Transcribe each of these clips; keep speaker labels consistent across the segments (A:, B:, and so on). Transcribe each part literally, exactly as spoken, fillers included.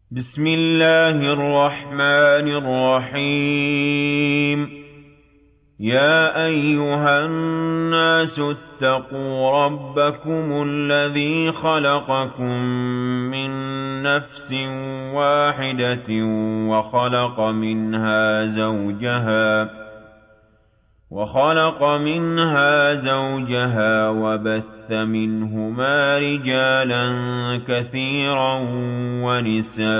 A: بسم الله الرحمن الرحيم. يا أيها الناس اتقوا ربكم الذي خلقكم من نفس واحدة وخلق منها زوجها وخلق منها زوجها وبث منهما رجالا كثيرا ونساء،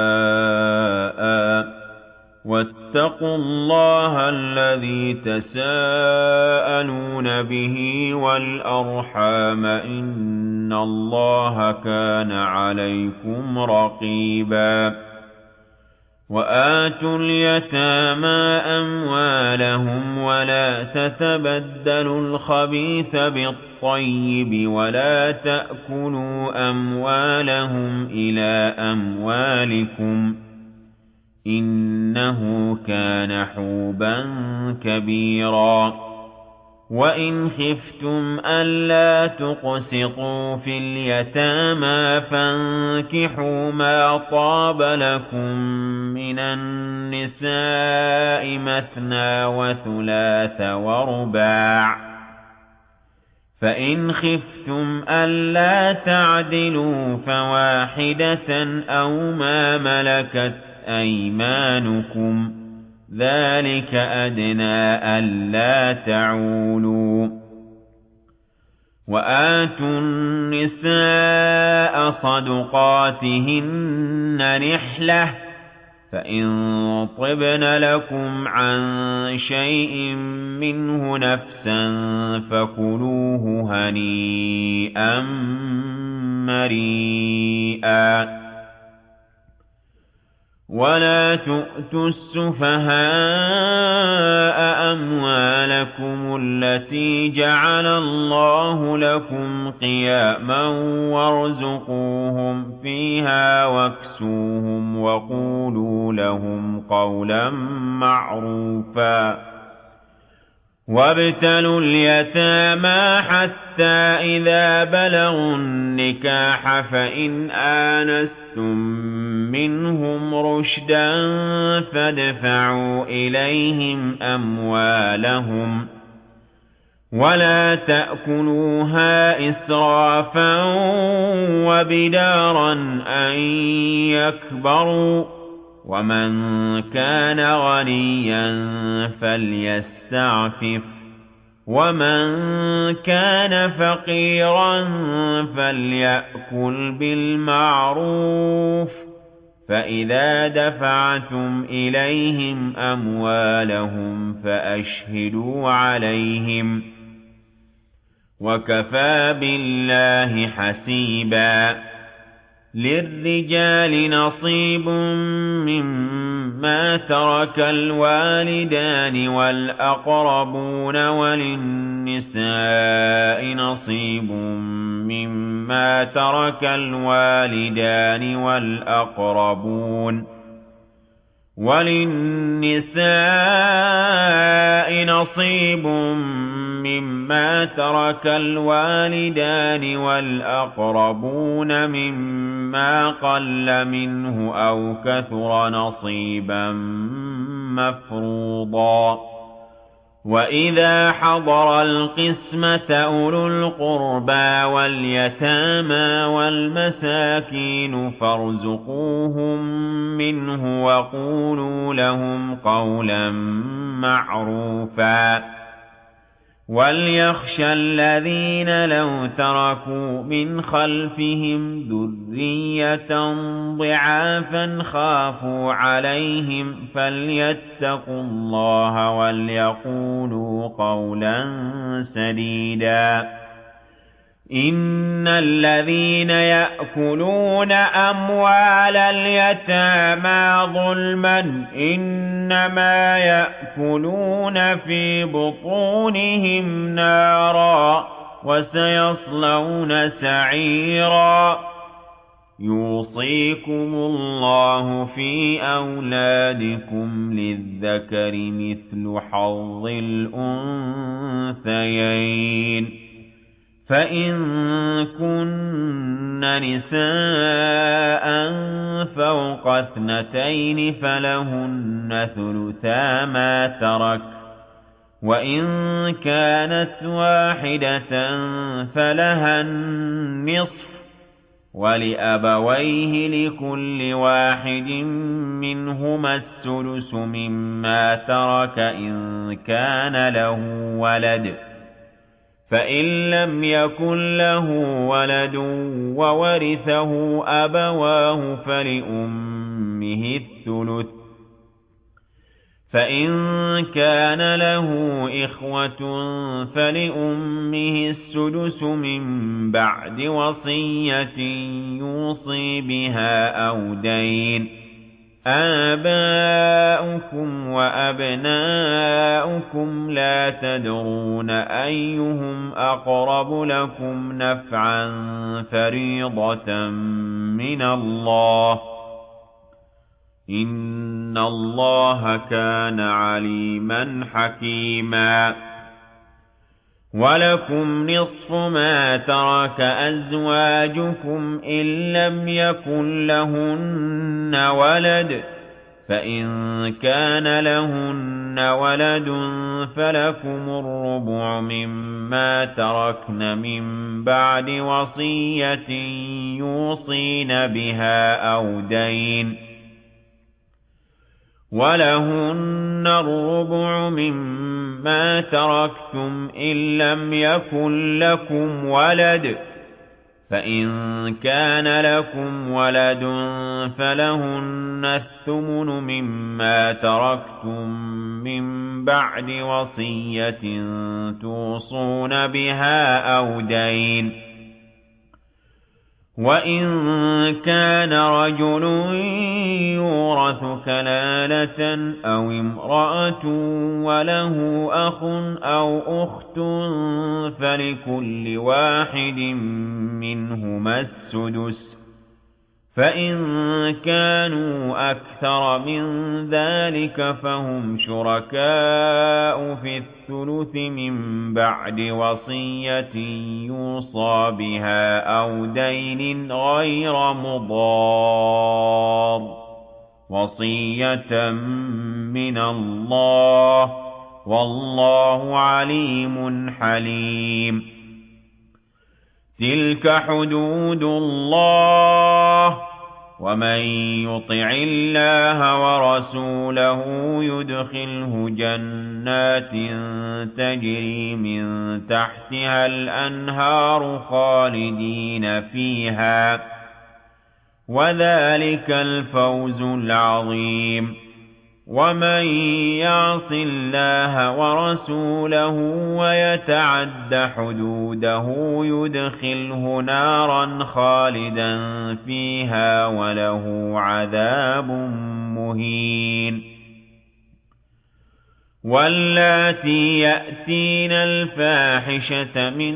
A: واتقوا الله الذي تساءلون به والأرحام إن الله كان عليكم رقيبا. وآتوا اليتامى أموالهم ولا تتبدلوا الخبيث بالطيب ولا تأكلوا أموالهم إلى أموالكم إنه كان حوبا كبيرا. وإن خفتم ألا تقسطوا في اليتامى فانكحوا ما طاب لكم من النساء مثنى وثلاث ورباع، فإن خفتم ألا تعدلوا فواحدة أو ما ملكت أيمانكم ذلك أدنى ألا تعولوا. وآتوا النساء صدقاتهن نحلة، فإن طبن لكم عن شيء منه نفسا فكلوه هنيئا مريئا. ولا تؤتوا السفهاء أموالكم التي جعل الله لكم قياما وارزقوهم فيها واكسوهم وقولوا لهم قولا معروفا. وابتلوا اليتامى حتى إذا بلغوا النكاح فإن آنستم منهم رشدا فادفعوا إليهم أموالهم ولا تأكلوها إسرافا وبدارا أن يكبروا. ومن كان غنيا فليستعفف ومن كان فقيرا فليأكل بالمعروف. فإذا دفعتم إليهم أموالهم فأشهدوا عليهم وكفى بالله حسيبا. للرجال نصيب مما ترك الوالدان والأقربون وللنساء نصيب مما ترك الوالدان والأقربون وللنساء نصيب مما ترك الوالدان والأقربون مما قل منه أو كثر نصيبا مفروضا. وإذا حضر القسمة أولو القربى واليتامى والمساكين فارزقوهم منه وقولوا لهم قولا معروفا. وليخشى الذين لو تركوا من خلفهم ذرية ضعافا خافوا عليهم فليتقوا الله وليقولوا قولا سديدا. إن الذين يأكلون أموال اليتامى ظلما إنما يأكلون في بطونهم نارا وسيصلون سعيرا. يوصيكم الله في أولادكم للذكر مثل حظ الأنثيين، فإن كن نساء فوق اثنتين فلهن ثلثا ما ترك، وإن كانت واحدة فلها النصف، ولأبويه لكل واحد منهما السدس مما ترك إن كان له ولد، فإن لم يكن له ولد وورثه أبواه فلأمه الثلث، فإن كان له إخوة فلأمه السدس من بعد وصية يوصي بها أو دين. آباؤكم وأبناؤكم لا تدرون أيهم أقرب لكم نفعا فريضة من الله، إن الله كان عليما حكيما. ولكم نصف ما ترك أزواجكم إن لم يكن لهن ولد، فإن كان لهن ولد فلكم الربع مما تركن من بعد وصية يوصين بها أو دين، ولهن الربع مما تركتم إن لم يكن لكم ولد، فإن كان لكم ولد فلهن الثمن مما تركتم من بعد وصية توصون بها أو دين. وإن كان رجل يورث كلالة أو امرأة وله أخ أو أخت فلكل واحد منهما السدس، فإن كانوا أكثر من ذلك فهم شركاء في الثلث من بعد وصية يوصى بها أو دين غير مضار، وصية من الله، والله عليم حليم. تلك حدود الله، ومن يطع الله ورسوله يدخله جنات تجري من تحتها الأنهار خالدين فيها، وذلك الفوز العظيم. ومن يعص الله ورسوله ويتعد حدوده يدخله نارا خالدا فيها وله عذاب مهين. واللاتي يأتين الفاحشة من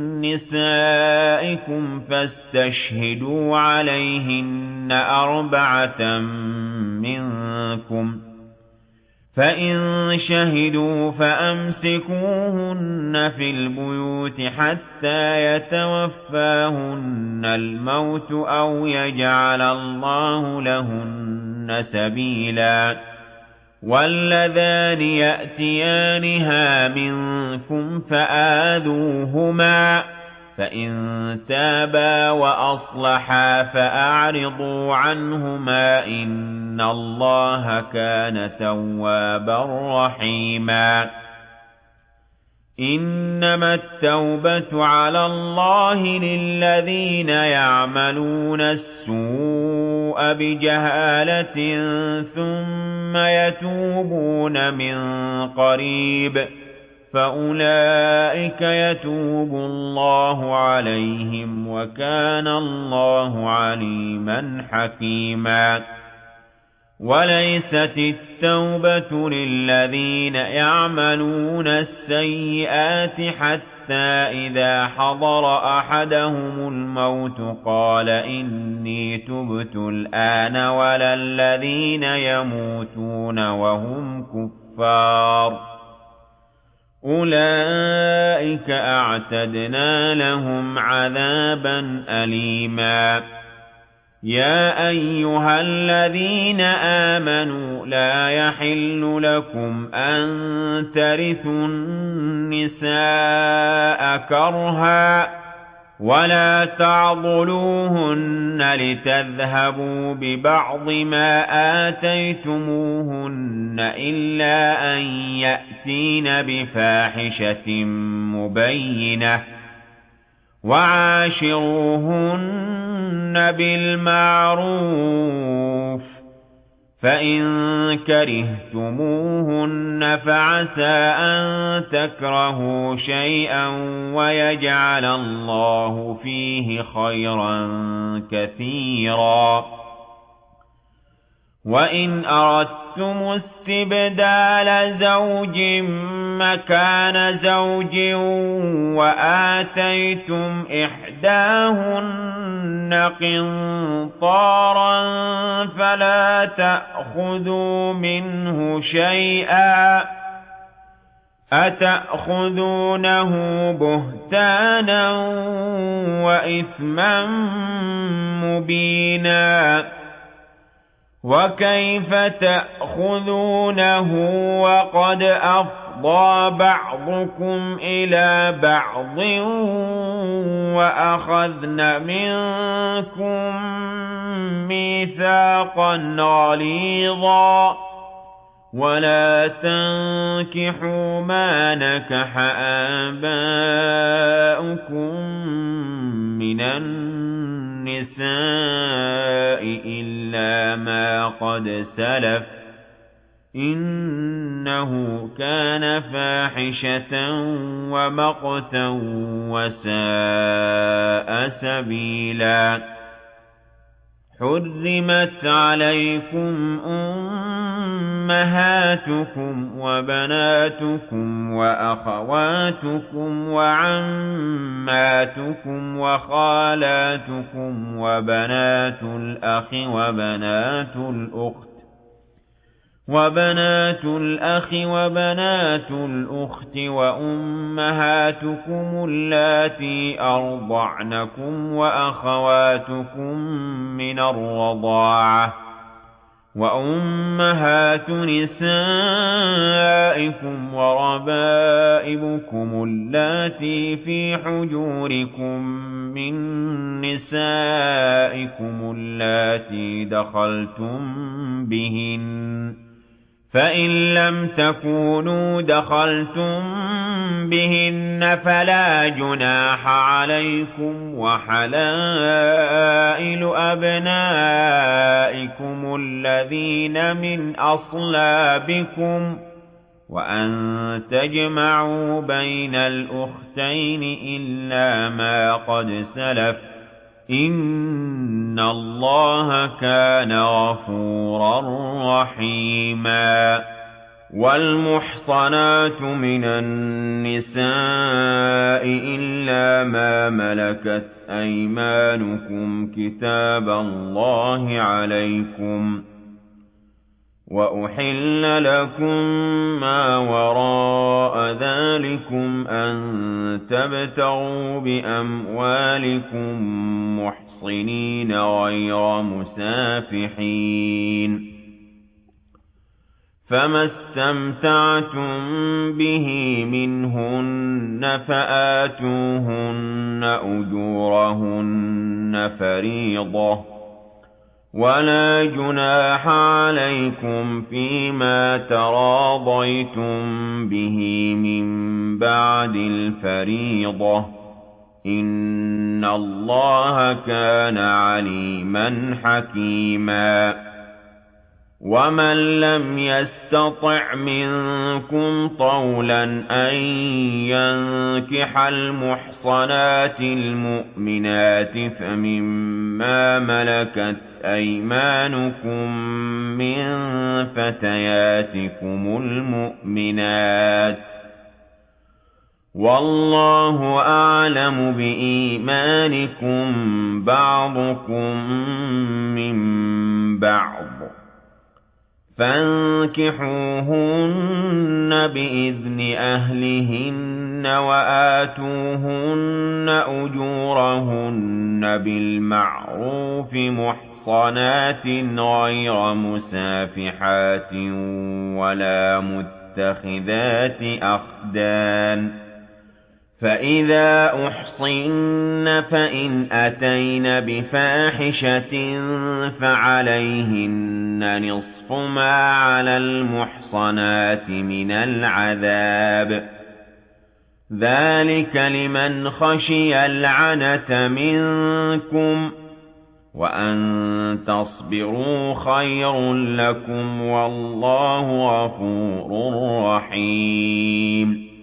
A: نسائكم فاستشهدوا عليهن أربعة منكم، فإن شهدوا فأمسكوهن في البيوت حتى يتوفاهن الموت أو يجعل الله لهن سبيلا. واللذان يأتيانها منكم فآذوهما، فإن تابا وأصلحا فأعرضوا عنهما إن الله كان توابا رحيما. إنما التوبة على الله للذين يعملون السوء بجهالة ثم يتوبون من قريب فأولئك يتوب الله عليهم وكان الله عليما حكيما. وليست التوبة للذين يعملون السيئات حتى إذا حضر أحدهم الموت قال إني تبت الآن، ولا الذين يموتون وهم كفار أُولَئِكَ أَعْتَدْنَا لَهُمْ عَذَابًا أَلِيمًا يَا أَيُّهَا الَّذِينَ آمَنُوا لَا يَحِلُّ لَكُمْ أَن تَرِثُوا النِّسَاءَ كَرْهًا وَلَا تَعْضُلُوهُنَّ لِتَذْهَبُوا بِبَعْضِ مَا آتَيْتُمُوهُنَّ إِلَّا أَن يَأْتِينَ بِفَاحِشَةٍ مُبَيِّنَةٍ وَعَاشِرُوهُنَّ بِالْمَعْرُوفِ ۖ فَإِن كَرِهْتُمُوهُنَّ فَعَسَىٰ أَن تَكْرَهُوا شَيْئًا وَيَجْعَلَ اللَّهُ فِيهِ خَيْرًا كَثِيرًا وَإِنْ أَرَدتُّمُ اسْتِبْدَالَ زَوْجٍ مَّكَانَ زَوْجٍ وَآتَيْتُمْ إِحْدَاهُنَّ قِنطَارًا فَلَا تَأْخُذُوا مِنْهُ شَيْئًا أَتَأْخُذُونَهُ بُهْتَانًا وَإِثْمًا مُّبِينًا وَكَيْفَ تَأْخُذُونَهُ وَقَدْ أَفْضَىٰ بَعْضُكُمْ إِلَىٰ بَعْضٍ وَأَخَذْنَ مِنكُم مِّيثَاقًا غَلِيظًا وَلَا تَنكِحُوا مَا نَكَحَ آبَاؤُكُم مِّنَ النِّسَاءِ إِلَّا مَا قَدْ سَلَفَ ۚ إِنَّهُ كَانَ فَاحِشَةً وَمَقْتًا وَسَاءَ سَبِيلًا حُرِّمَتْ عَلَيْكُمْ أُمَّهَاتُكُمْ وَبَنَاتُكُمْ وَأَخَوَاتُكُمْ وَعَمَّاتُكُمْ وَخَالَاتُكُمْ وَبَنَاتُ الْأَخِ وَبَنَاتُ الْأُخْتِ وَبَنَاتُ الْأَخِ وَبَنَاتُ الْأُخْتِ وَأُمَّهَاتُكُمُ اللَّاتِي أَرْضَعْنَكُمْ وَأَخَوَاتُكُم مِّنَ الرَّضَاعَةِ وَأُمَّهَاتُ نِسَائِكُمْ وَرَبَائِبُكُمُ اللَّاتِي فِي حُجُورِكُم مِّن نِّسَائِكُمُ اللَّاتِي دَخَلْتُم بِهِنَّ ۖ فَإِن لَّمْ تَكُونُوا دَخَلْتُم بِهِنَّ فَلَا جُنَاحَ عَلَيْكُمْ وَحَلَائِلُ أَبْنَائِكُمُ الَّذِينَ مِنْ أَصْلَابِكُمْ وَأَن تَجْمَعُوا بَيْنَ الْأُخْتَيْنِ إِلَّا مَا قَدْ سَلَفَ ۚ إِنَّ اللَّهَ كَانَ غَفُورًا رَّحِيمًا وَالْمُحْصَنَاتُ مِنَ النِّسَاءِ إِلَّا مَا مَلَكَتْ أَيْمَانُكُمْ كِتَابَ اللَّهِ عَلَيْكُمْ ۚ وَأُحِلَّ لَكُم مَّا وَرَاءَ ذَٰلِكُمْ أَن تَبْتَغُوا بِأَمْوَالِكُم مُّحْصِنِينَ غَيْرَ مُسَافِحِينَ ۚ فَمَا اسْتَمْتَعْتُم بِهِ مِنْهُنَّ فَآتُوهُنَّ أُجُورَهُنَّ فَرِيضَةً ۚ وَلَا جُنَاحَ عَلَيْكُمْ فِيمَا تَرَاضَيْتُم بِهِ مِن بَعْدِ الْفَرِيضَةِ ۚ إِنَّ اللَّهَ كَانَ عَلِيمًا حَكِيمًا وَمَن لَّمْ يَسْتَطِعْ مِنكُمْ طَوْلًا أَن يَنكِحَ الْمُحْصَنَاتِ الْمُؤْمِنَاتِ فَمِمَّا مَلَكَتْ أَيْمَانُكُم مِّن فَتَيَاتِكُمُ الْمُؤْمِنَاتِ ۚ وَاللَّهُ أَعْلَمُ بِإِيمَانِكُم بَعْضُكُم مِّن بَعْضٍ ۚ فانكحوهن بإذن أهلهن وآتوهن أجورهن بالمعروف محصنات غير مسافحات ولا متخذات أخدان فإذا أحصن فإن أتين بفاحشة فعليهن نصف ما على المحصنات من العذاب ذلك لمن خشي العنة منكم وأن تصبروا خير لكم والله غفور رحيم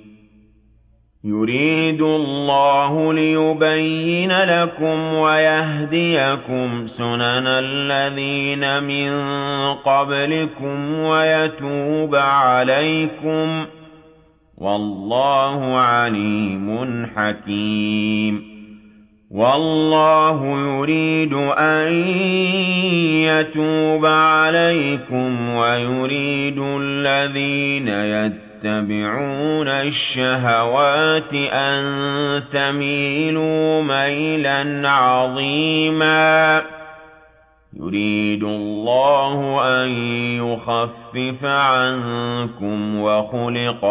A: يريد الله ليبين لكم ويهديكم سنن الذين من قبلكم ويتوب عليكم والله عليم حكيم والله يريد أن يتوب عليكم ويريد الذين يتوبون يتبعون الشهوات أن تميلوا ميلا عظيما يريد الله أن يخفف عنكم وخلق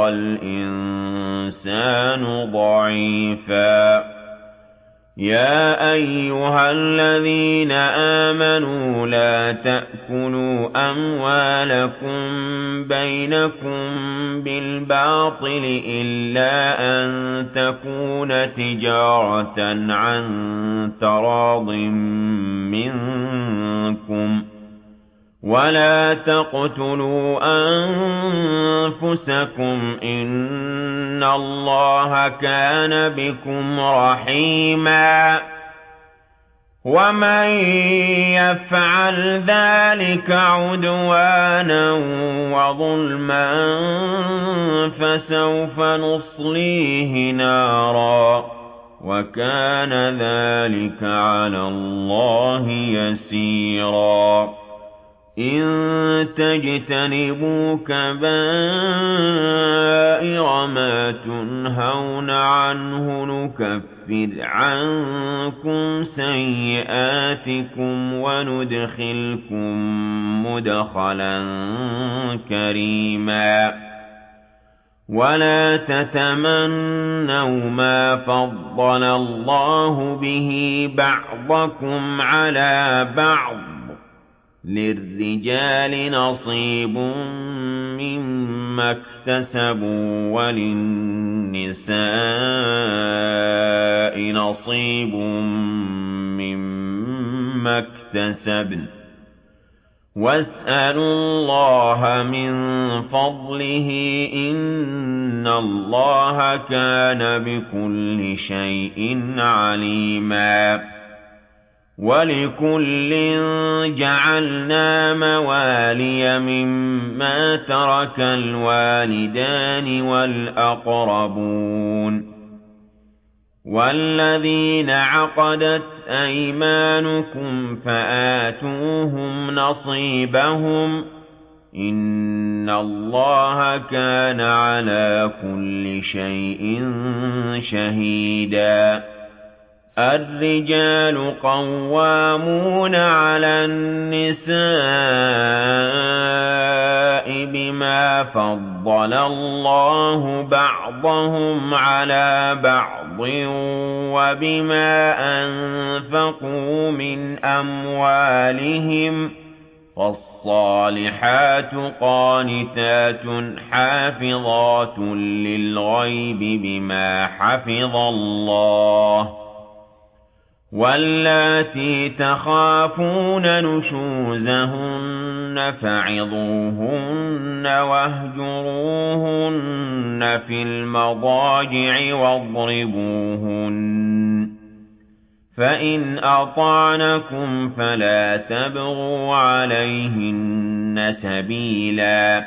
A: الإنسان ضعيفا يا أيها الذين آمنوا لا تأكلوا أموالكم بينكم بالباطل إلا أن تكون تجارة عن تراض منكم ولا تقتلوا أنفسكم إن الله كان بكم رحيما ومن يفعل ذلك عدوانا وظلما فسوف نصليه نارا وكان ذلك على الله يسيرا إن تجتنبوا كبائر ما تنهون عنه نكفر عنكم سيئاتكم وندخلكم مدخلا كريما ولا تتمنوا ما فضل الله به بعضكم على بعض للرجال نصيب مما اكتسبوا وللنساء نصيب مما اكتسبن واسألوا الله من فضله إن الله كان بكل شيء عليما ولكل جعلنا موالي مما ترك الوالدان والأقربون والذين عقدت أيمانكم فآتوهم نصيبهم إن الله كان على كل شيء شهيدا الرجال قوامون على النساء بما فضل الله بعضهم على بعض وبما أنفقوا من أموالهم فالصالحات قانتات حافظات للغيب بما حفظ الله واللاتي تخافون نشوزهن فعظوهن واهجروهن في المضاجع واضربوهن فإن أطعنكم فلا تبغوا عليهن سبيلا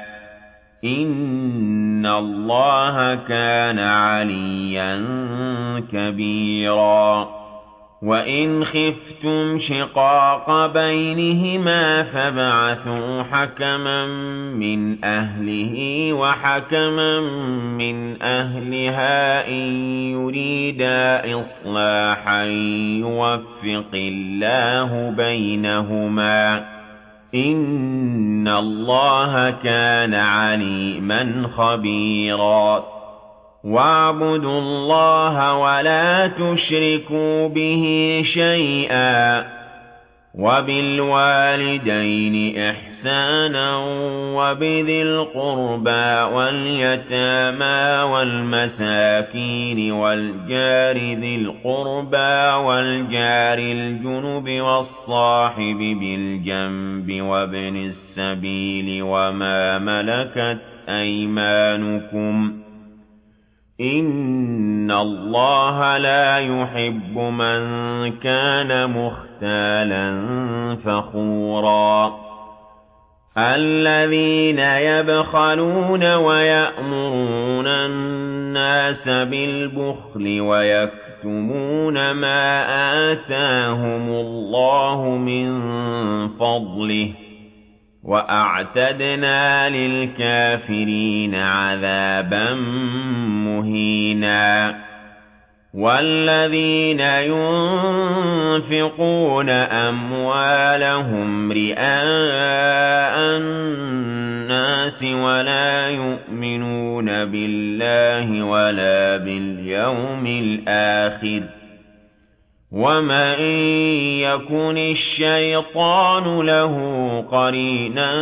A: إن الله كان عليا كبيرا وَإِنْ خِفْتُمْ شِقَاقَ بَيْنِهِمَا فَابْعَثُوا حَكَمًا مِنْ أَهْلِهِ وَحَكَمًا مِنْ أَهْلِهَا إِنْ يُرِيدَا إِصْلَاحًا يُوَفِّقِ اللَّهُ بَيْنَهُمَا إِنَّ اللَّهَ كَانَ عَلِيمًا خَبِيرًا. وَاعْبُدُوا اللَّهَ وَلَا تُشْرِكُوا بِهِ شَيْئًا وَبِالْوَالِدَيْنِ إِحْسَانًا وَبِذِي الْقُرْبَى وَالْيَتَامَى وَالْمَسَاكِينِ وَالْجَارِ ذِي الْقُرْبَى وَالْجَارِ الْجُنُبِ وَالصَّاحِبِ بِالْجَنبِ وَابْنِ السَّبِيلِ وَمَا مَلَكَتْ أَيْمَانُكُمْ ۗ إِنَّ اللَّهَ لَا يُحِبُّ مَن كَانَ مُخْتَالًا فَخُورًا. الَّذِينَ يَبْخَلُونَ وَيَأْمُرُونَ النَّاسَ بِالْبُخْلِ وَيَكْتُمُونَ مَا آتَاهُمُ اللَّهُ مِن فَضْلِهِ ۗ وَأَعْتَدْنَا لِلْكَافِرِينَ عَذَابًا مُهِينًا. وَالَّذِينَ يُنفِقُونَ أَمْوَالَهُمْ رِئَاءَ النَّاسِ وَلَا يُؤْمِنُونَ بِاللَّهِ وَلَا بِالْيَوْمِ الْآخِرِ وَمَن يَكُنِ الشَّيْطَانُ لَهُ قَرِينًا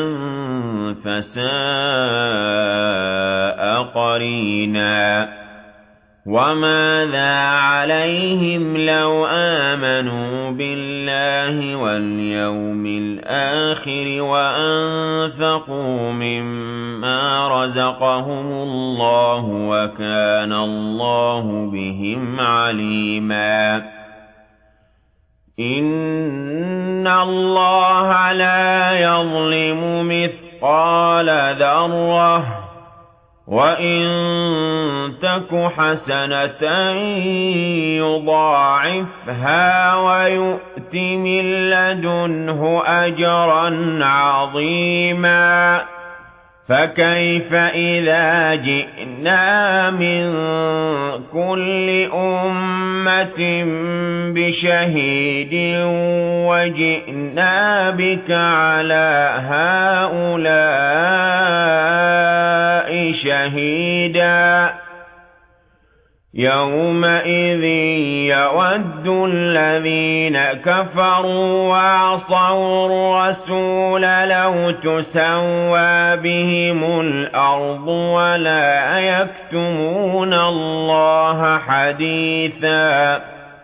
A: فَسَاءَ قَرِينًا. وَمَاذَا عَلَيْهِمْ لَوْ آمَنُوا بِاللَّهِ وَالْيَوْمِ الْآخِرِ وَأَنفَقُوا مِمَّا رَزَقَهُمُ اللَّهُ وَكَانَ اللَّهُ بِهِمْ عَلِيمًا. إِنَّ اللَّهَ لَا يَظْلِمُ مِثْقَالَ ذَرَّةٍ وَإِن تَكُ حَسَنَةً يُضَاعِفْهَا وَيُؤْتِ مِن لَّدُنْهُ أَجْرًا عَظِيمًا. فَكَيْفَ إِذَا جِئْنَا مِن كُلِّ أُمَّةٍ بِشَهِيدٍ وَجِئْنَا بِكَ عَلَىٰ هَٰؤُلَاءِ شَهِيدًا. يَوْمَئِذٍ يَوَدُّ الَّذِينَ كَفَرُوا وَعَصَوُا الرَّسُولَ لَوْ تُسَوَّىٰ بِهِمُ الْأَرْضُ وَلَا يَكْتُمُونَ اللَّهَ حَدِيثًا.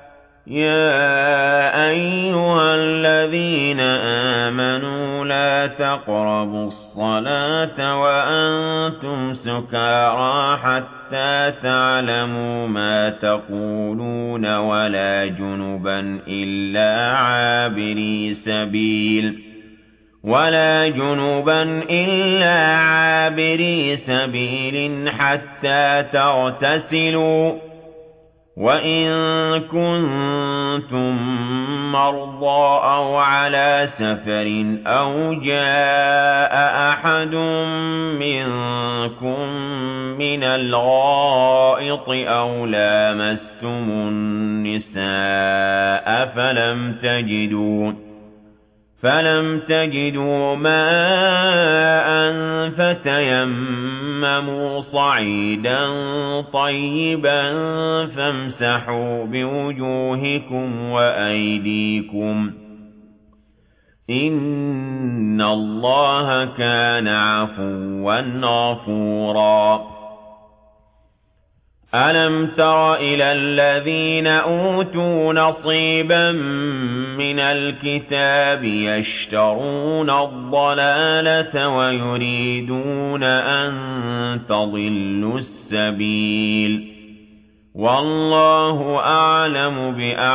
A: يَا أَيُّهَا الَّذِينَ آمَنُوا لَا تَقْرَبُوا الصَّلَاةَ وَأَنتُمْ سُكَارَىٰ حَتَّىٰ تَعْلَمُوا مَا تَقُولُونَ وَلَا جُنُبًا إِلَّا عَابِرِي سَبِيلٍ وَلَا جُنُبًا إِلَّا عَابِرِي سَبِيلٍ حَتَّىٰ تَغْتَسِلُوا ۚ وَإِن كُنتُم مَّرْضَىٰ أَوْ عَلَىٰ سَفَرٍ أَوْ جَاءَ أَحَدٌ مِّنكُم مِّنَ الْغَائِطِ أَوْ لَامَسْتُمُ النِّسَاءَ فَلَمْ تَجِدُوا فَلَمْ تَجِدُوا مَاءً فَتَيَمَّمُوا صَعِيدًا طَيِّبًا فَامْسَحُوا بِوُجُوهِكُمْ وَأَيْدِيكُمْ ۗ إِنَّ اللَّهَ كَانَ عَفُوًّا غَفُورًا. أَلَمْ تَرَ إِلَى الَّذِينَ أُوتُوا نَصِيبًا مِّنَ الْكِتَابِ يَشْتَرُونَ الضَّلَالَةَ وَيُرِيدُونَ أَن تَضِلُّوا السَّبِيلَ. وَاللَّهُ أَعْلَمُ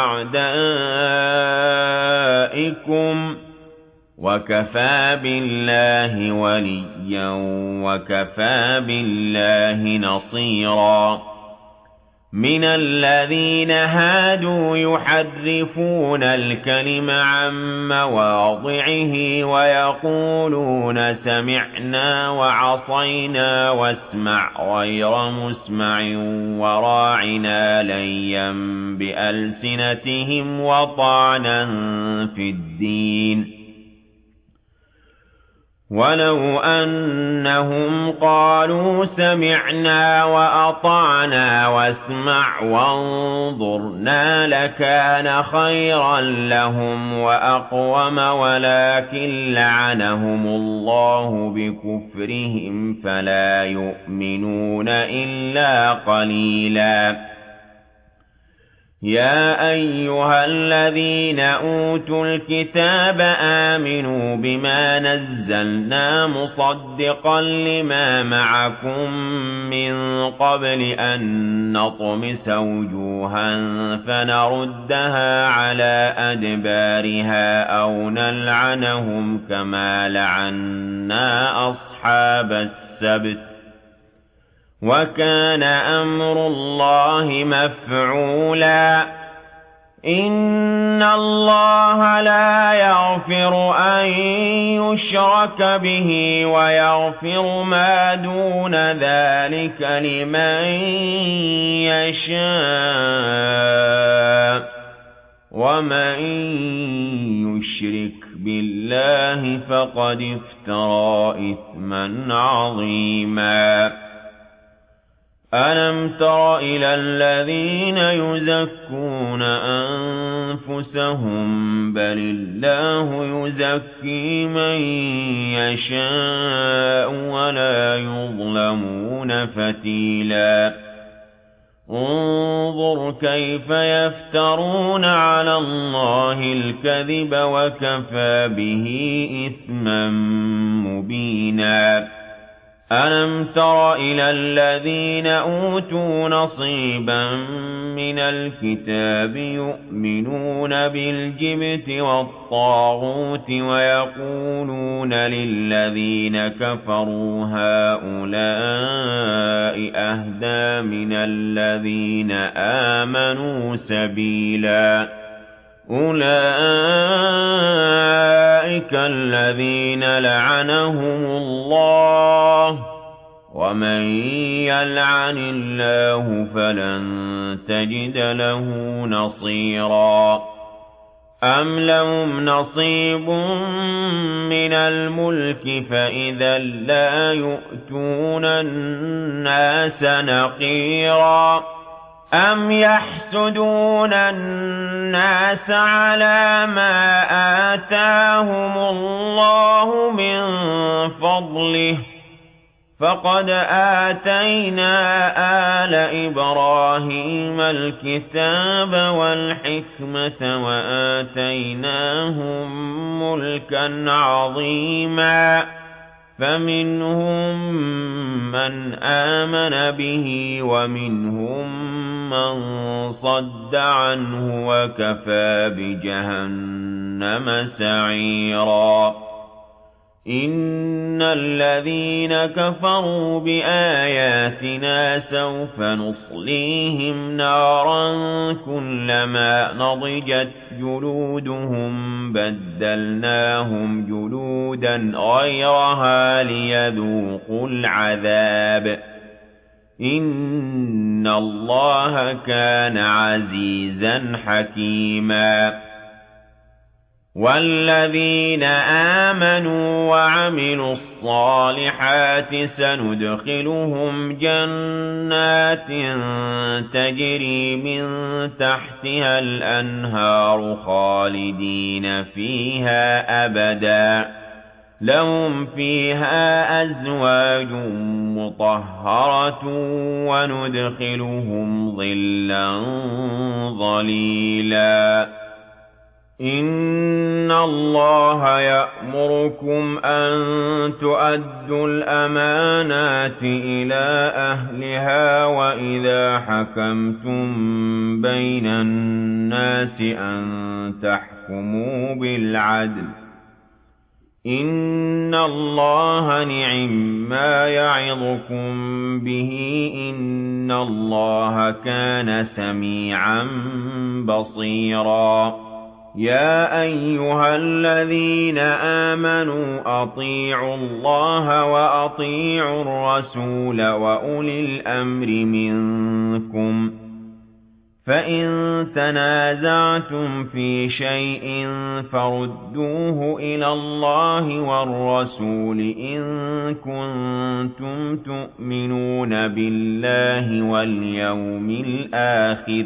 A: بِأَعْدَائِكُمْ ۚ وَكَفَىٰ بِاللَّهِ وَلِيًّا وَكَفَىٰ بِاللَّهِ نَصِيرًا. مِنَ الَّذِينَ هَادُوا يُحَرِّفُونَ الْكَلِمَ عَن مَّوَاضِعِهِ وَيَقُولُونَ سَمِعْنَا وَعَصَيْنَا وَاسْمَعْ غَيْرَ مُسْمَعٍ وَرَاعِنَا لَيًّا بِأَلْسِنَتِهِمْ وَطَعْنًا فِي الدِّينِ وَلَوْ أَنَّهُمْ قَالُوا سَمِعْنَا وَأَطَعْنَا وَاسْمَعْ وَانظُرْنَا لَكَانَ خَيْرًا لَّهُمْ وَأَقْوَمَ وَلَٰكِن لَّعَنَهُمُ اللَّهُ بِكُفْرِهِمْ فَلَا يُؤْمِنُونَ إِلَّا قَلِيلًا يَا أَيُّهَا الَّذِينَ أُوتُوا الْكِتَابَ آمِنُوا بِمَا نَزَّلْنَا مُصَدِّقًا لِّمَا مَعَكُم مِّن قَبْلِ أَن نَّطْمِسَ وُجُوهًا فَنَرُدَّهَا عَلَىٰ أَدْبَارِهَا أَوْ نَلْعَنَهُمْ كَمَا لَعَنَّا أَصْحَابَ السَّبْتِ ۚ وَكَانَ أَمْرُ اللَّهِ مَفْعُولًا إِنَّ اللَّهَ لَا يَغْفِرُ أَن يُشْرَكَ بِهِ وَيَغْفِرُ مَا دُونَ ذَلِكَ لِمَن يَشَاءُ وَمَن يُشْرِكْ بِاللَّهِ فَقَدِ افْتَرَىٰ إِثْمًا عَظِيمًا أَلَمْ تَرَ إِلَى الَّذِينَ يُزَكُّونَ أَنفُسَهُم بَلِ اللَّهُ يُزَكِّي مَن يَشَاءُ وَلَا يُظْلَمُونَ فَتِيلًا انظُرْ كَيْفَ يَفْتَرُونَ عَلَى اللَّهِ الْكَذِبَ وَكَفَىٰ بِهِ إِثْمًا مُّبِينًا أَلَمْ تَرَ إِلَى الَّذِينَ أُوتُوا نَصِيبًا مِّنَ الْكِتَابِ يُؤْمِنُونَ بِالْجِبْتِ وَالطَّاغُوتِ وَيَقُولُونَ لِلَّذِينَ كَفَرُوا هَٰؤُلَاءِ أَهْدَىٰ مِنَ الَّذِينَ آمَنُوا سَبِيلًا أُولَٰئِكَ الَّذِينَ لَعَنَهُمُ اللَّهُ ۖ وَمَن يَلْعَنِ اللَّهُ فَلَن تَجِدَ لَهُ نَصِيرًا أَمْ لَهُمْ نَصِيبٌ مِّنَ الْمُلْكِ فَإِذًا لَّا يُؤْتُونَ النَّاسَ نَقِيرًا أَمْ يَحْسُدُونَ النَّاسَ عَلَىٰ مَا آتَاهُمُ اللَّهُ مِن فَضْلِهِ ۖ فَقَدْ آتَيْنَا آلَ إِبْرَاهِيمَ الْكِتَابَ وَالْحِكْمَةَ وَآتَيْنَاهُم مُّلْكًا عَظِيمًا فَمِنْهُم مَّنْ آمَنَ بِهِ وَمِنْهُم مَّن صَدَّ عَنْهُ ۚ وَكَفَىٰ بِجَهَنَّمَ سَعِيرًا إِنَّ الَّذِينَ كَفَرُوا بِآيَاتِنَا سَوْفَ نُصْلِيهِمْ نَارًا كُلَّمَا نَضِجَتْ جُلُودُهُم بَدَّلْنَاهُمْ جُلُودًا غَيْرَهَا لِيَذُوقُوا الْعَذَابَ إِنَّ اللَّهَ كَانَ عَزِيزًا حَكِيمًا وَالَّذِينَ آمَنُوا وَعَمِلُوا الصَّالِحَاتِ سَنُدْخِلُهُمْ جَنَّاتٍ تَجْرِي مِن تَحْتِهَا الْأَنْهَارُ خَالِدِينَ فِيهَا أَبَدًا ۖ لَّهُمْ فِيهَا أَزْوَاجٌ مُّطَهَّرَةٌ وَنُدْخِلُهُمْ ظِلًّا ظَلِيلًا إِنَّ اللَّهَ يَأْمُرُكُمْ أَن تُؤَدُّوا الْأَمَانَاتِ إِلَىٰ أَهْلِهَا وَإِذَا حَكَمْتُم بَيْنَ النَّاسِ أَن تَحْكُمُوا بِالْعَدْلِ ۚ إِنَّ إِنَّ اللَّهَ نِعِمَّا يَعِظُكُم بِهِ إِنَّ اللَّهَ كَانَ سَمِيعًا بَصِيرًا يَا أَيُّهَا الَّذِينَ آمَنُوا أَطِيعُوا اللَّهَ وَأَطِيعُوا الرَّسُولَ وَأُولِي الْأَمْرِ مِنكُمْ فَإِن تَنَازَعْتُمْ فِي شَيْءٍ فَرُدُّوهُ إِلَى اللَّهِ وَالرَّسُولِ إِن كُنتُمْ تُؤْمِنُونَ بِاللَّهِ وَالْيَوْمِ الْآخِرِ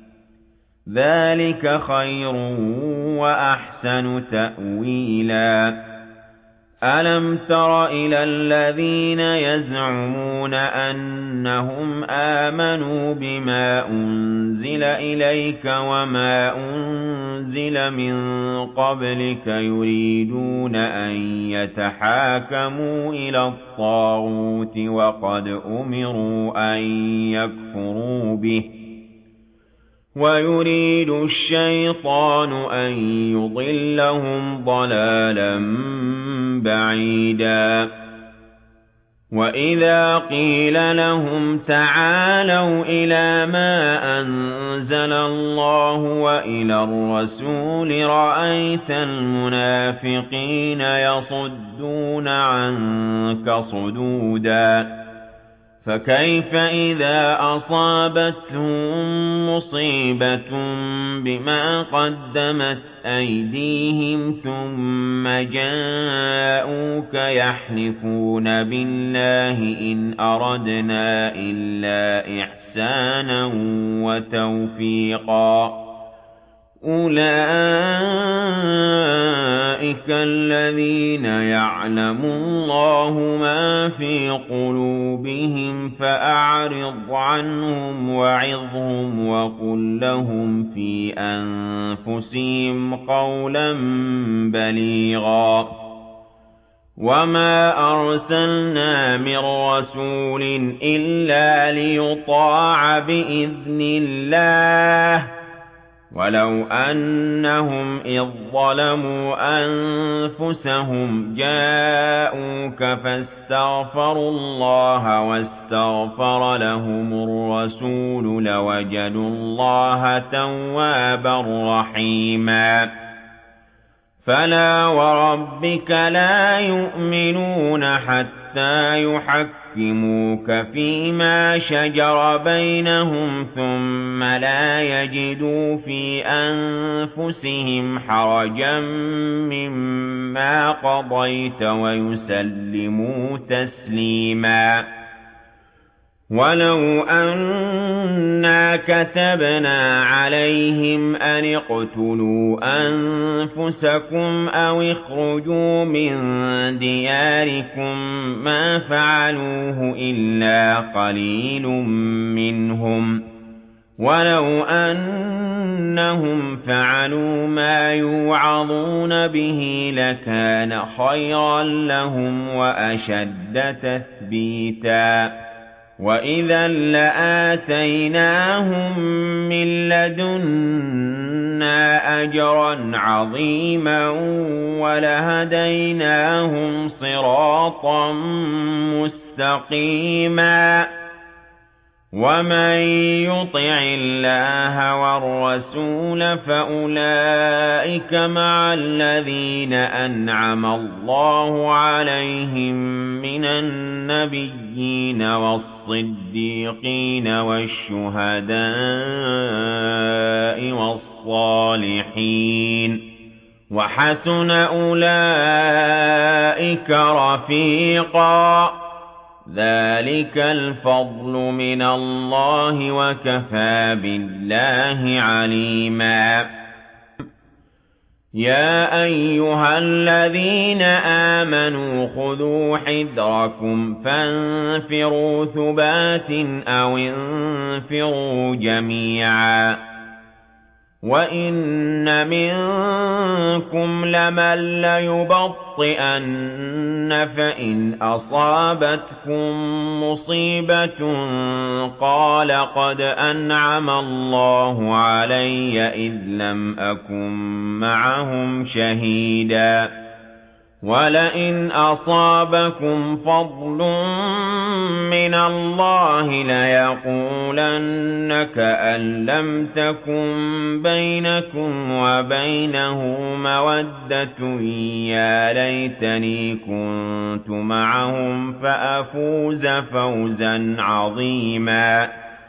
A: ذَلِكَ خَيْرٌ وَأَحْسَنُ تَأْوِيلًا أَلَمْ تَرَ إِلَى الَّذِينَ يَزْعُمُونَ أَنَّهُمْ آمَنُوا بِمَا أُنزِلَ إِلَيْكَ وَمَا أُنزِلَ مِن قَبْلِكَ يُرِيدُونَ أَن يَتَحَاكَمُوا إِلَى الطَّاغُوتِ وَقَدْ أُمِرُوا أَن يَكْفُرُوا بِهِ وَيُرِيدُ الشَّيْطَانُ أَن يُضِلَّهُمْ ضَلَالًا بَعِيدًا وَإِذَا قِيلَ لَهُمْ تَعَالَوْا إِلَى مَا أَنزَلَ اللَّهُ وَإِلَى الرَّسُولِ رَأَيْتَ الْمُنَافِقِينَ يَصُدُّونَ عَنكَ صُدُودًا فَكَيْفَ إِذَا أَصَابَتْهُم مُّصِيبَةٌ بِمَا قَدَّمَتْ أَيْدِيهِمْ ثُمَّ جَاءُوكَ يَحْلِفُونَ بِاللَّهِ إِنْ أَرَدْنَا إِلَّا إِحْسَانًا وَتَوْفِيقًا أُولَئِكَ الَّذِينَ يَعْلَمُ اللَّهُ مَا فِي قُلُوبِهِمْ فَأَعْرِضْ عَنْهُمْ وَعِظْهُمْ وَقُل لَّهُمْ فِي أَنفُسِهِمْ قَوْلًا بَلِيغًا وَمَا أَرْسَلْنَا مِن رَّسُولٍ إِلَّا لِيُطَاعَ بِإِذْنِ اللَّهِ وَلَوْ أَنَّهُمْ إِذ ظَّلَمُوا أَنفُسَهُمْ جَاءُوكَ فَاسْتَغْفَرُوا اللَّهَ وَاسْتَغْفَرَ لَهُمُ الرَّسُولُ لَوَجَدُوا اللَّهَ تَوَّابًا رَّحِيمًا فَلَا وَرَبِّكَ لَا يُؤْمِنُونَ حَتَّى يُحَكِّمُوكَ فِيمَا شَجَرَ بَيْنَهُمْ ثُمَّ لَا يَجِدُوا فِي أَنفُسِهِمْ حَرَجًا مِّمَّا قَضَيْتَ وَيُسَلِّمُوا تَسْلِيمًا وَلَوْ أَنَّا كَتَبْنَا عَلَيْهِمْ أَنِ اقْتُلُوا أَنفُسَكُمْ أَوِ اخْرُجُوا مِن دِيَارِكُم مَّا فَعَلُوهُ إِلَّا قَلِيلٌ مِّنْهُمْ وَلَوْ أَنَّهُمْ فَعَلُوا مَا يُوعَظُونَ بِهِ لَكَانَ خَيْرًا لَّهُمْ وَأَشَدَّ تَثْبِيتًا وَإِذًا لَّآتَيْنَاهُم مِّن لَّدُنَّا أَجْرًا عَظِيمًا وَلَهَدَيْنَاهُمْ صِرَاطًا مُّسْتَقِيمًا وَمَن يُطِعِ اللَّهَ وَالرَّسُولَ فَأُولَٰئِكَ مَعَ الَّذِينَ أَنْعَمَ اللَّهُ عَلَيْهِم مِّنَ النَّبِيِّينَ وَالصِّدِّيقِينَ وَالشُّهَدَاءِ وَالصَّالِحِينَ وَحَسُنَ أُولَٰئِكَ رَفِيقًا ذَلِكَ الْفَضْلُ مِنَ اللَّهِ وَكَفَى بِاللَّهِ عَلِيمًا يَا أَيُّهَا الَّذِينَ آمَنُوا خُذُوا حِذْرَكُمْ فَانفِرُوا ثُبَاتٍ أَوِ انفِرُوا جَمِيعًا وَإِنَّ مِنكُمْ لَمَن لَّيُبَطِّئَنَّ فَإِنْ أَصَابَتْكُم مُّصِيبَةٌ قَالَ قَدْ أَنْعَمَ اللَّهُ عَلَيَّ إِذْ لَمْ أَكُن مَّعَهُمْ شَهِيدًا وَلَئِنْ أَصَابَكُمْ فَضْلٌ مِّنَ اللَّهِ لَيَقُولَنَّ كَأَن لَّمْ تَكُن بَيْنَكُمْ وَبَيْنَهُ مَوَدَّةٌ يَا لَيْتَنِي كُنتُ مَعَهُمْ فَأَفُوزَ فَوْزًا عَظِيمًا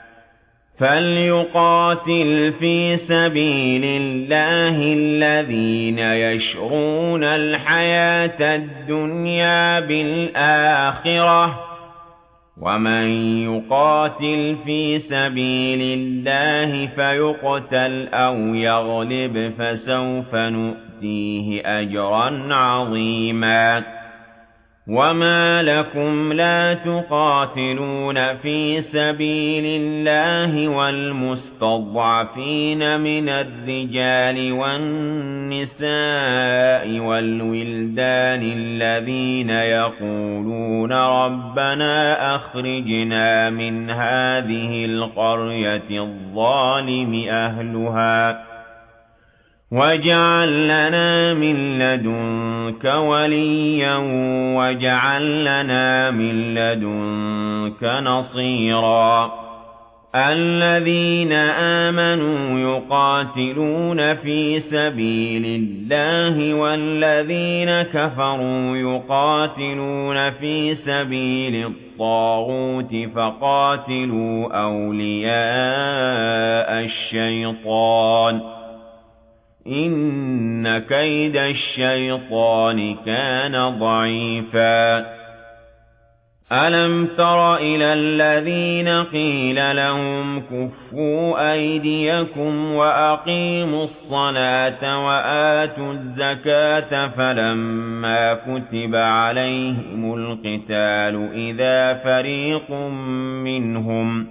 A: فَلْيُقَاتِلْ فِي سَبِيلِ اللَّهِ الَّذِينَ يَشْرُونَ الْحَيَاةَ الدُّنْيَا بِالْآخِرَةِ وَمَن يُقَاتِلْ فِي سَبِيلِ اللَّهِ فَيُقْتَلْ أَوْ يَغْلِبْ فَسَوْفَ نُؤْتِيهِ أَجْرًا عَظِيمًا وَمَا لَكُمْ لَا تُقَاتِلُونَ فِي سَبِيلِ اللَّهِ وَالْمُسْتَضْعَفِينَ مِنَ الرِّجَالِ وَالنِّسَاءِ وَالْوِلْدَانِ الَّذِينَ يَقُولُونَ رَبَّنَا أَخْرِجْنَا مِنْ هَٰذِهِ الْقَرْيَةِ الظَّالِمِ أَهْلُهَا وَاجْعَل لَّنَا مِن لَّدُنكَ وَلِيًّا وَاجْعَل لَّنَا مِن لَّدُنكَ نَصِيرًا الَّذِينَ آمَنُوا يُقَاتِلُونَ فِي سَبِيلِ اللَّهِ وَالَّذِينَ كَفَرُوا يُقَاتِلُونَ فِي سَبِيلِ الطَّاغُوتِ فَقَاتِلُوا أَوْلِيَاءَ الشَّيْطَانِ إِنَّ كَيْدَ الشَّيْطَانِ كَانَ ضَعِيفًا أَلَمْ تَرَ إِلَى الَّذِينَ قِيلَ لَهُمْ كُفُّوا أَيْدِيَكُمْ وَأَقِيمُوا الصَّلَاةَ وَآتُوا الزَّكَاةَ فَلَمَّا كُتِبَ عَلَيْهِمُ الْقِتَالُ إِذَا فَرِيقٌ مِّنْهُمْ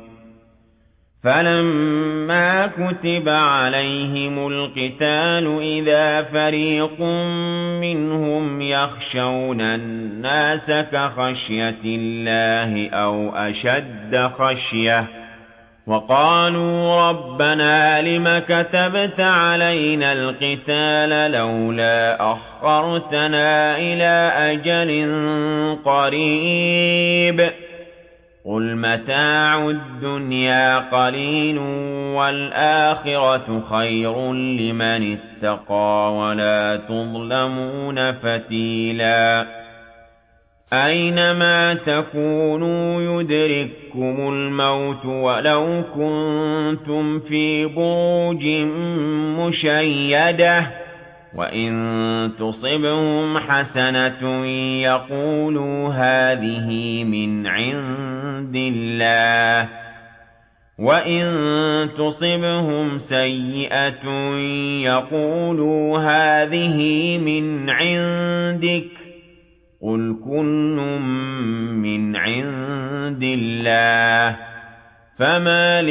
A: فَلَمَّا كُتِبَ عَلَيْهِمُ الْقِتَالُ إِذَا فَرِيقٌ مِّنْهُمْ يَخْشَوْنَ النَّاسَ كَخَشْيَةِ اللَّهِ أَوْ أَشَدَّ خَشْيَةً وَقَالُوا رَبَّنَا لِمَ كَتَبْتَ عَلَيْنَا الْقِتَالَ لَوْلَا أَخَّرْتَنَا إِلَىٰ أَجَلٍ قَرِيبٍ قُلْ مَتَاعُ الدُّنْيَا قَلِيلٌ وَالْآخِرَةُ خَيْرٌ لِّمَنِ اتَّقَىٰ وَلَا تُظْلَمُونَ فَتِيلًا أَيْنَمَا تَكُونُوا يُدْرِككُّمُ الْمَوْتُ وَلَوْ كُنتُمْ فِي بُرُوجٍ مُّشَيَّدَةٍ وَإِن تُصِبْهُمْ حَسَنَةٌ يَقُولُوا هَٰذِهِ مِنْ عِندِ اللَّهِ وَإِن تُصِبْهُمْ سَيِّئَةٌ يَقُولُوا هَٰذِهِ مِنْ عِندِكَ قُلْ كُلٌّ مِّنْ عِندِ اللَّهِ فَمَا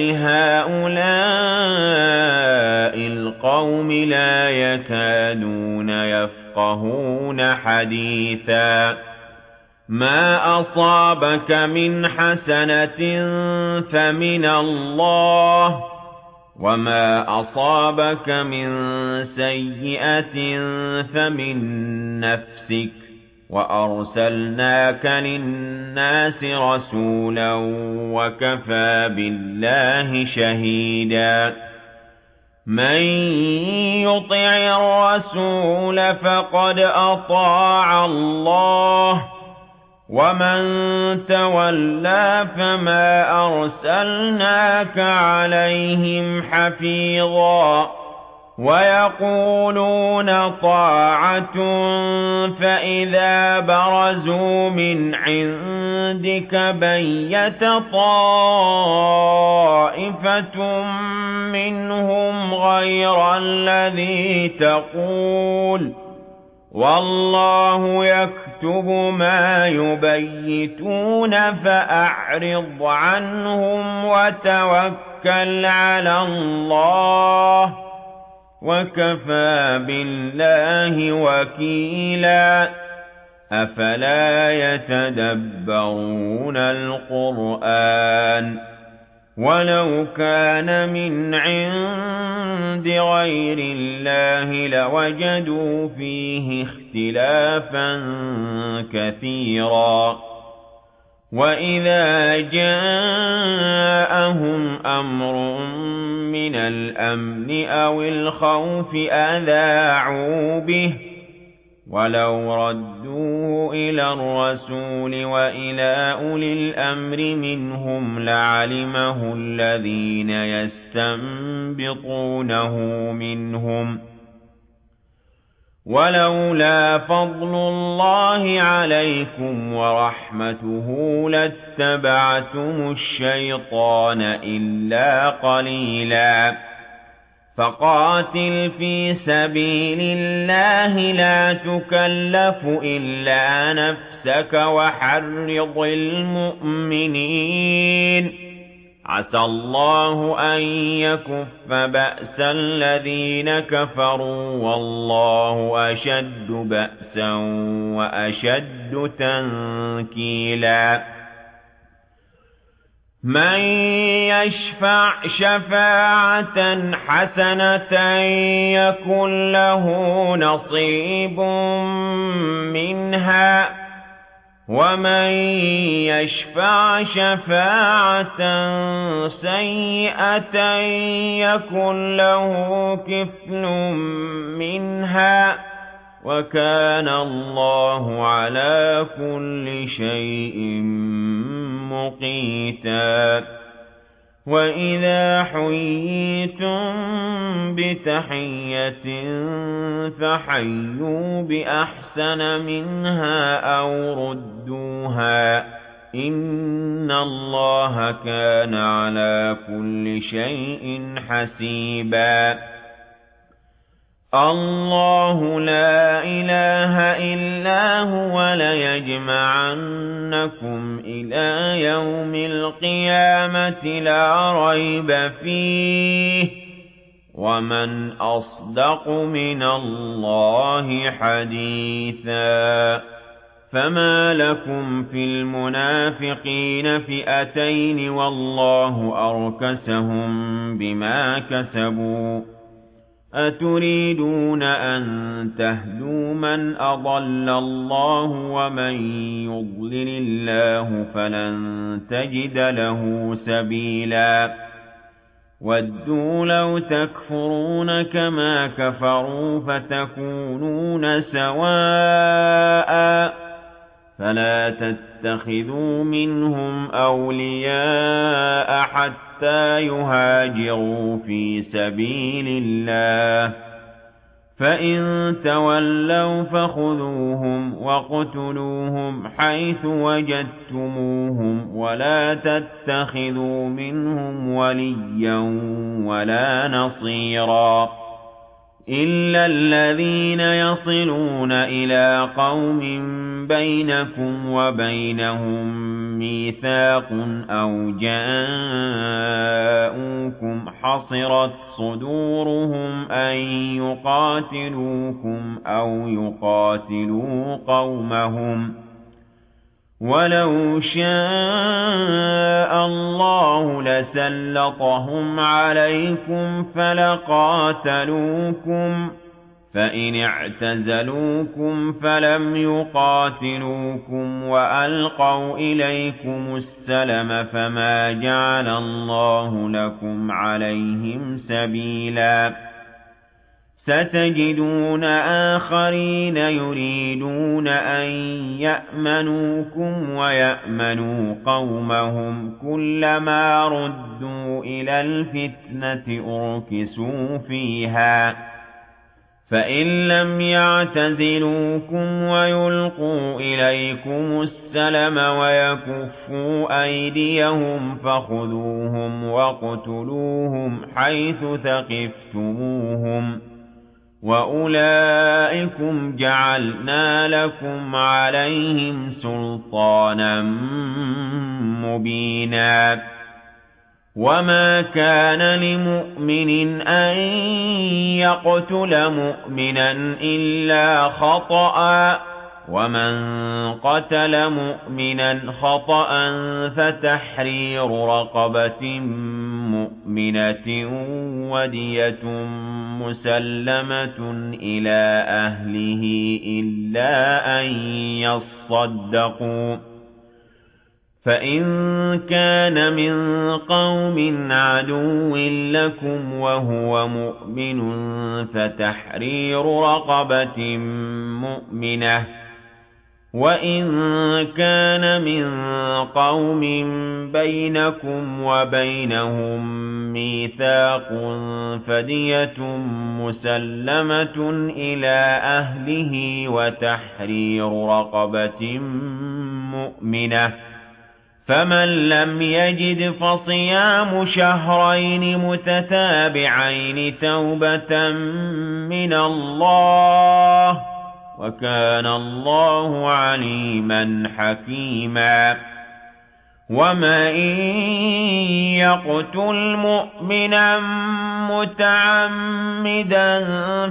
A: لِهَٰؤُلَاءِ الْقَوْمِ لَا يَكَادُونَ يَفْقَهُونَ حَدِيثًا مَا أَصَابَكَ مِنْ حَسَنَةٍ فَمِنَ اللَّهِ وَمَا أَصَابَكَ مِنْ سَيِّئَةٍ فَمِنْ نَفْسِكَ وَأَرْسَلْنَاكَ لِلنَّاسِ رَسُولًا وَكَفَىٰ بِاللَّهِ شَهِيدًا مَن يُطِعِ الرَّسُولَ فَقَدْ أَطَاعَ اللَّهَ وَمَن تَوَلَّىٰ فَمَا أَرْسَلْنَاكَ عَلَيْهِمْ حَفِيظًا وَيَقُولُونَ طَاعَةٌ فَإِذَا بَرَزُوا مِنْ عِندِكَ بَيَّتَ طَائِفَةٌ مِّنْهُمْ غَيْرَ الَّذِي تَقُولُ وَاللَّهُ يَكْتُبُ مَا يُبَيِّتُونَ فَأَعْرِضْ عَنْهُمْ وَتَوَكَّلْ عَلَى اللَّهِ وَكَفَىٰ بِاللَّهِ وَكِيلًا أَفَلَا يَتَدَبَّرُونَ الْقُرْآنَ وَلَوْ كَانَ مِنْ عِندِ غَيْرِ اللَّهِ لَوَجَدُوا فِيهِ اخْتِلَافًا كَثِيرًا وَإِذَا جَاءَهُمْ أَمْرٌ مِنَ الْأَمْنِ أَوِ الْخَوْفِ أَذَاعُوا بِهِ وَلَوْ رَدُّوهُ إِلَى الرَّسُولِ وَإِلَى أُولِي الْأَمْرِ مِنْهُمْ لَعَلِمَهُ الَّذِينَ يَسْتَنبِطُونَهُ مِنْهُمْ وَلَوْلَا فَضْلُ اللَّهِ عَلَيْكُمْ وَرَحْمَتُهُ لَاتَّبَعْتُمُ الشَّيْطَانَ إِلَّا قَلِيلًا فَقَاتِلْ فِي سَبِيلِ اللَّهِ لَا تُكَلَّفُ إِلَّا نَفْسَكَ وَحَرِّضِ الْمُؤْمِنِينَ عَسَى اللَّهُ أَن يَكُفَّ بَأْسَ الَّذِينَ كَفَرُوا وَاللَّهُ أَشَدُّ بَأْسًا وَأَشَدُّ تَنكِيلًا مَن يَشْفَعْ شَفَاعَةً حَسَنَةً يَكُن لَّهُ نَصِيبٌ مِّنْهَا وَمَن يَشْفَعْ شَفَاعَةً سَيِّئَةً يَكُن لَّهُ كِفْلٌ مِّنْهَا وَكَانَ اللَّهُ عَلَى كُلِّ شَيْءٍ مُقِيتًا وَإِذَا حُيِّيتُم بِتَحِيَّةٍ فَحَيُّوا بِأَحْسَنَ مِنْهَا أَوْ رُدُّوهَا إِنَّ اللَّهَ كَانَ عَلَى كُلِّ شَيْءٍ حَسِيبًا اللَّهُ لَا إِلَٰهَ إِلَّا هُوَ لَيَجْمَعَنَّكُمْ إِلَىٰ يَوْمِ الْقِيَامَةِ لَا رَيْبَ فِيهِ وَمَنْ أَصْدَقُ مِنَ اللَّهِ حَدِيثًا فَمَا لَكُمْ فِي الْمُنَافِقِينَ فِئَتَيْنِ وَاللَّهُ أَرْكَسَهُم بِمَا كَسَبُوا أَتُرِيدُونَ أَن تَهْدُوا مَنْ أَضَلَّ اللَّهُ وَمَن يُضْلِلِ اللَّهُ فَلَن تَجِدَ لَهُ سَبِيلًا وَدُّوا لَوْ تَكْفُرُونَ كَمَا كَفَرُوا فَتَكُونُونَ سَوَاءً فَلَا تَتَّخِذُوا مِنْهُمْ أَوْلِيَاءَ حَتَّى يُهَاجِرُوا فِي سَبِيلِ اللَّهِ فَإِن تَوَلَّوْا فَخُذُوهُمْ وَاقْتُلُوهُمْ حَيْثُ وَجَدتُّمُوهُمْ وَلَا تَتَّخِذُوا مِنْهُمْ وَلِيًّا وَلَا نَصِيرًا إِلَّا الَّذِينَ يَصِلُونَ إِلَىٰ قَوْمٍ بَيْنَكُمْ وَبَيْنَهُم مِّيثَاقٌ أَوْ جَاءُوكُمْ حَصِرَتْ صُدُورُهُمْ أَن يُقَاتِلُوكُمْ أَوْ يُقَاتِلُوا قَوْمَهُمْ وَلَوْ شَاءَ اللَّهُ لَسَلَّطَهُمْ عَلَيْكُمْ فَلَقَاتَلُوكُمْ فَإِنِ اعْتَزَلُوكُمْ فَلَمْ يُقَاتِلُوكُمْ وَأَلْقَوْا إِلَيْكُمُ السَّلَمَ فَمَا جَعَلَ اللَّهُ لَكُمْ عَلَيْهِمْ سَبِيلًا سَتَجِدُونَ آخَرِينَ يُرِيدُونَ أَن يَأْمَنُوكُمْ وَيَأْمَنُوا قَوْمَهُمْ كُلَّمَا رُدُّوا إِلَى الْفِتْنَةِ أُرْكِسُوا فِيهَا فَإِن لَّمْ يَعْتَزِلُوكُمْ وَيُلْقُوا إِلَيْكُمُ السَّلَمَ وَيَكُفُّوا أَيْدِيَهُمْ فَخُذُوهُمْ وَاقْتُلُوهُمْ حَيْثُ ثَقِفْتُمُوهُمْ وَأُولَٰئِكُمْ جَعَلْنَا لَكُمْ عَلَيْهِمْ سُلْطَانًا مُّبِينًا وَمَا كَانَ لِمُؤْمِنٍ أَن يَقْتُلَ مُؤْمِنًا إِلَّا خَطَأً ومن قتل مؤمنا خطأ فتحرير رقبة مؤمنة ودية مسلمة إلى أهله إلا أن يصدقوا فإن كان من قوم عدو لكم وهو مؤمن فتحرير رقبة مؤمنة وإن كان من قوم بينكم وبينهم ميثاق فدية مسلمة إلى أهله وتحرير رقبة مؤمنة فمن لم يجد فصيام شهرين متتابعين توبة من الله وكان الله عليما حكيما ومن يقتل مؤمنا متعمدا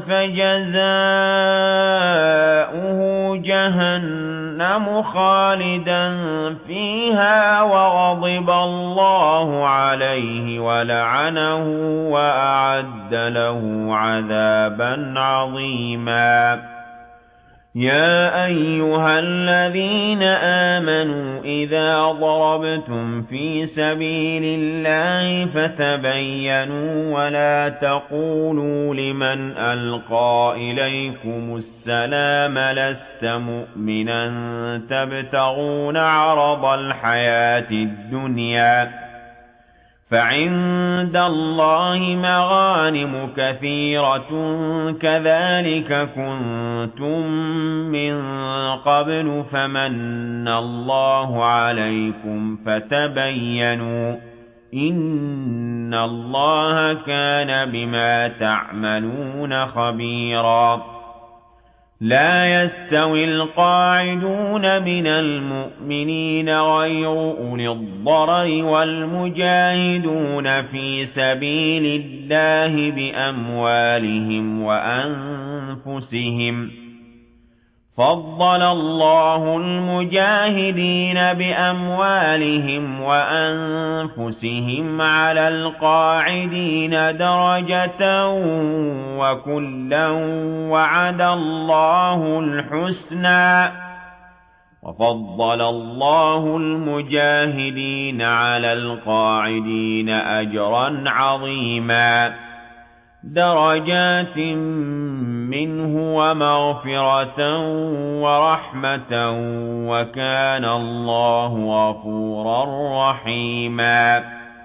A: فجزاؤه جهنم خالدا فيها وغضب الله عليه ولعنه وأعد له عذابا عظيما يا أيها الذين آمنوا إذا ضربتم في سبيل الله فتبينوا ولا تقولوا لمن ألقى إليكم السلام لست مؤمنا تبتغون عرض الحياة الدنيا فعند الله مغانم كثيرة كذلك كنتم من قبل فمن الله عليكم فتبينوا إن الله كان بما تعملون خبيرا لا يستوي القاعدون من المؤمنين غير أولي الضرر والمجاهدون في سبيل الله بأموالهم وأنفسهم فضل الله المجاهدين بأموالهم وأنفسهم على القاعدين درجة وكلا وعد الله الحسنى وفضل الله المجاهدين على القاعدين أجرا عظيما درجات منه ومغفرة ورحمة وكان الله غفورا رحيما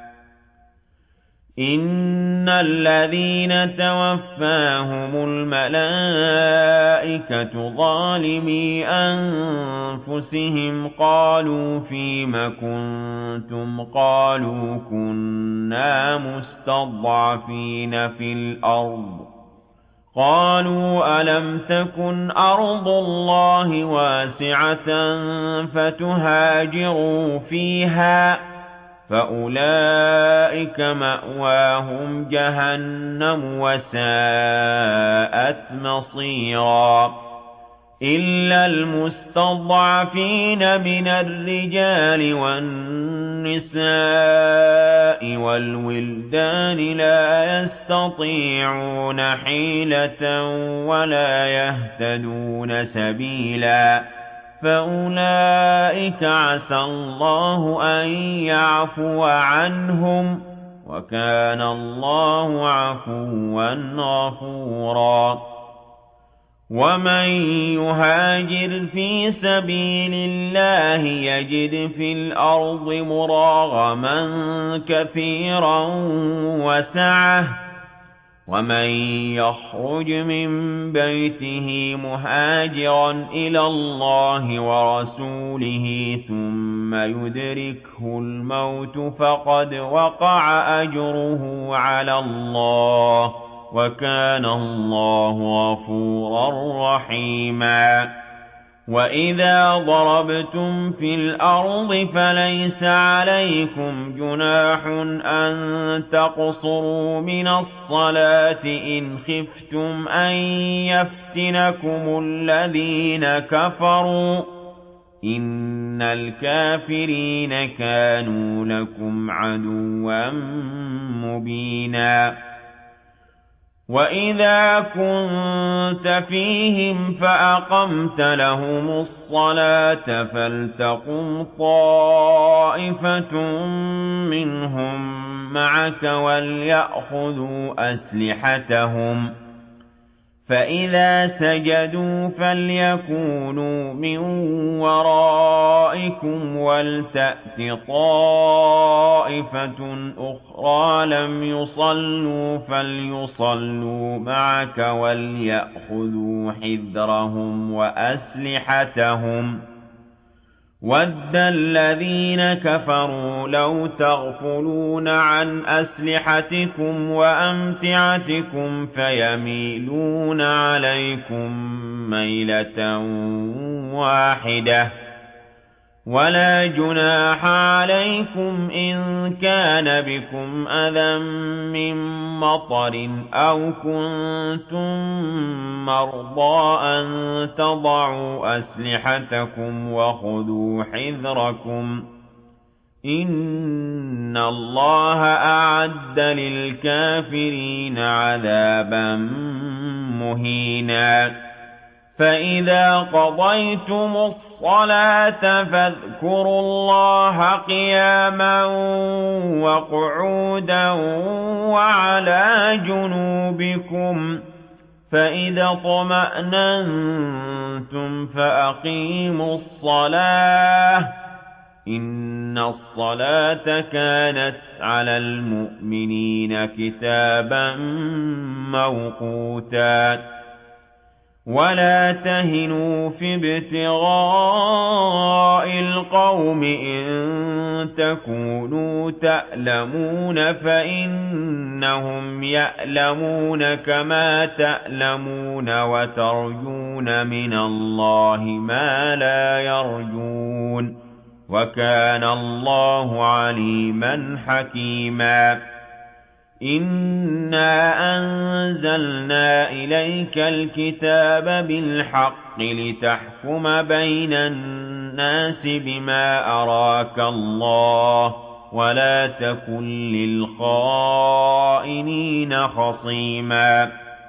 A: إن الذين توفاهم الملائكة ظالمي أنفسهم قالوا فيم كنتم قالوا كنا مستضعفين في الأرض قالوا ألم تكن أرض الله واسعة فتهاجروا فيها فأولئك مأواهم جهنم وساءت مصيرا إلا المستضعفين من الرجال والنساء والولدان لا يستطيعون حيلة ولا يهتدون سبيلا فأولئك عسى الله أن يعفو عنهم وكان الله عفوا غفورا ومن يهاجر في سبيل الله يجد في الأرض مراغما كثيرا وسعة ومن يخرج من بيته مهاجرا إلى الله ورسوله ثم يدركه الموت فقد وقع أجره على الله وكان الله غفورا رحيما وَإِذَا ضَرَبْتُمْ فِي الْأَرْضِ فَلَيْسَ عَلَيْكُمْ جُنَاحٌ أَن تَقْصُرُوا مِنَ الصَّلَاةِ إِنْ خِفْتُمْ أَن يَفْتِنَكُمُ الَّذِينَ كَفَرُوا ۚ إِنَّ الْكَافِرِينَ كَانُوا لَكُمْ عَدُوًّا مُّبِينًا. وَإِذَا كُنتَ فِيهِمْ فَأَقَمْتَ لَهُمُ الصَّلَاةَ فَلْتَقُمْ طَائِفَةٌ مِّنْهُم مَّعَكَ وَلْيَأْخُذُوا أَسْلِحَتَهُمْ ۖ فَإِذَا سَجَدُوا فَلْيَكُونُوا مِن وَرَائِكُمْ وَلْتَأْتِ طَائِفَةٌ أُخْرَىٰ لَمْ يُصَلُّوا فَلْيُصَلُّوا مَعَكَ وَلْيَأْخُذُوا حِذْرَهُمْ وَأَسْلِحَتَهُمْ ۗ وَدَّ الَّذِينَ كَفَرُوا لَوْ تَغْفُلُونَ عَنْ أَسْلِحَتِكُمْ وَأَمْتِعَتِكُمْ فَيَمِيلُونَ عَلَيْكُم مَّيْلَةً وَاحِدَةً ۚ وَلَا جُنَاحَ عَلَيْكُمْ إِن كَانَ بِكُمْ أَذًى مِّن مَّطَرٍ أَوْ كُنتُم مَّرْضَىٰ أَن تَضَعُوا أَسْلِحَتَكُمْ وَخُذُوا حِذْرَكُمْ ۗ إِنَّ اللَّهَ أَعَدَّ لِلْكَافِرِينَ عَذَابًا مُّهِينًا. فَإِذَا قَضَيْتُمُ الصَّلَاةَ فَاذْكُرُوا اللَّهَ قِيَامًا وَقُعُودًا وَعَلَىٰ جُنُوبِكُمْ ۚ فَإِذَا اطْمَأْنَنتُمْ فَأَقِيمُوا الصَّلَاةَ ۚ إِنَّ الصَّلَاةَ كَانَتْ عَلَى الْمُؤْمِنِينَ كِتَابًا مَّوْقُوتًا. وَلَا تَهِنُوا فِي ابْتِغَاءِ الْقَوْمِ إِن تَكُونُوا تَأْلَمُونَ فَإِنَّهُمْ يَأْلَمُونَ كَمَا تَأْلَمُونَ وَتَرْجُونَ مِنَ اللَّهِ مَا لَا يَرْجُونَ ۗ وَكَانَ اللَّهُ عَلِيمًا حَكِيمًا. إِنَّا أَنزَلْنَا إِلَيْكَ الْكِتَابَ بِالْحَقِّ لِتَحْكُمَ بَيْنَ النَّاسِ بِمَا أَرَاكَ اللَّهُ ۚ وَلَا تَكُن لِّلْخَائِنِينَ خَصِيمًا.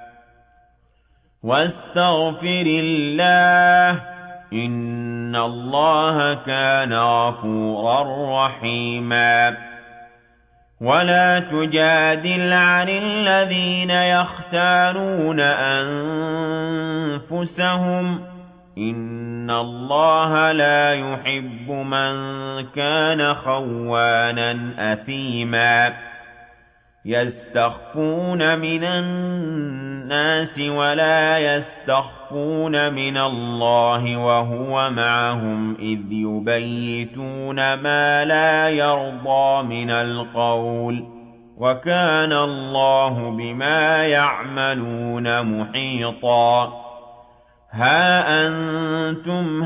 A: وَاسْتَغْفِرِ اللَّهَ ۖ إِنَّ اللَّهَ كَانَ غَفُورًا رَّحِيمًا. وَلَا تُجَادِلْ عَنِ الَّذِينَ يَخْتَانُونَ أَنفُسَهُمْ ۚ إِنَّ اللَّهَ لَا يُحِبُّ مَن كَانَ خَوَّانًا أَثِيمًا. يَسْتَخْفُونَ مِنَ النَّاسِ وَلَا يَسْتَخْفُونَ مِنَ اللَّهِ وَهُوَ مَعَهُمْ إِذْ يُبَيِّتُونَ مَا لَا يَرْضَىٰ مِنَ الْقَوْلِ ۚ وَكَانَ اللَّهُ بِمَا يَعْمَلُونَ مُحِيطًا. هَا أَنتُمْ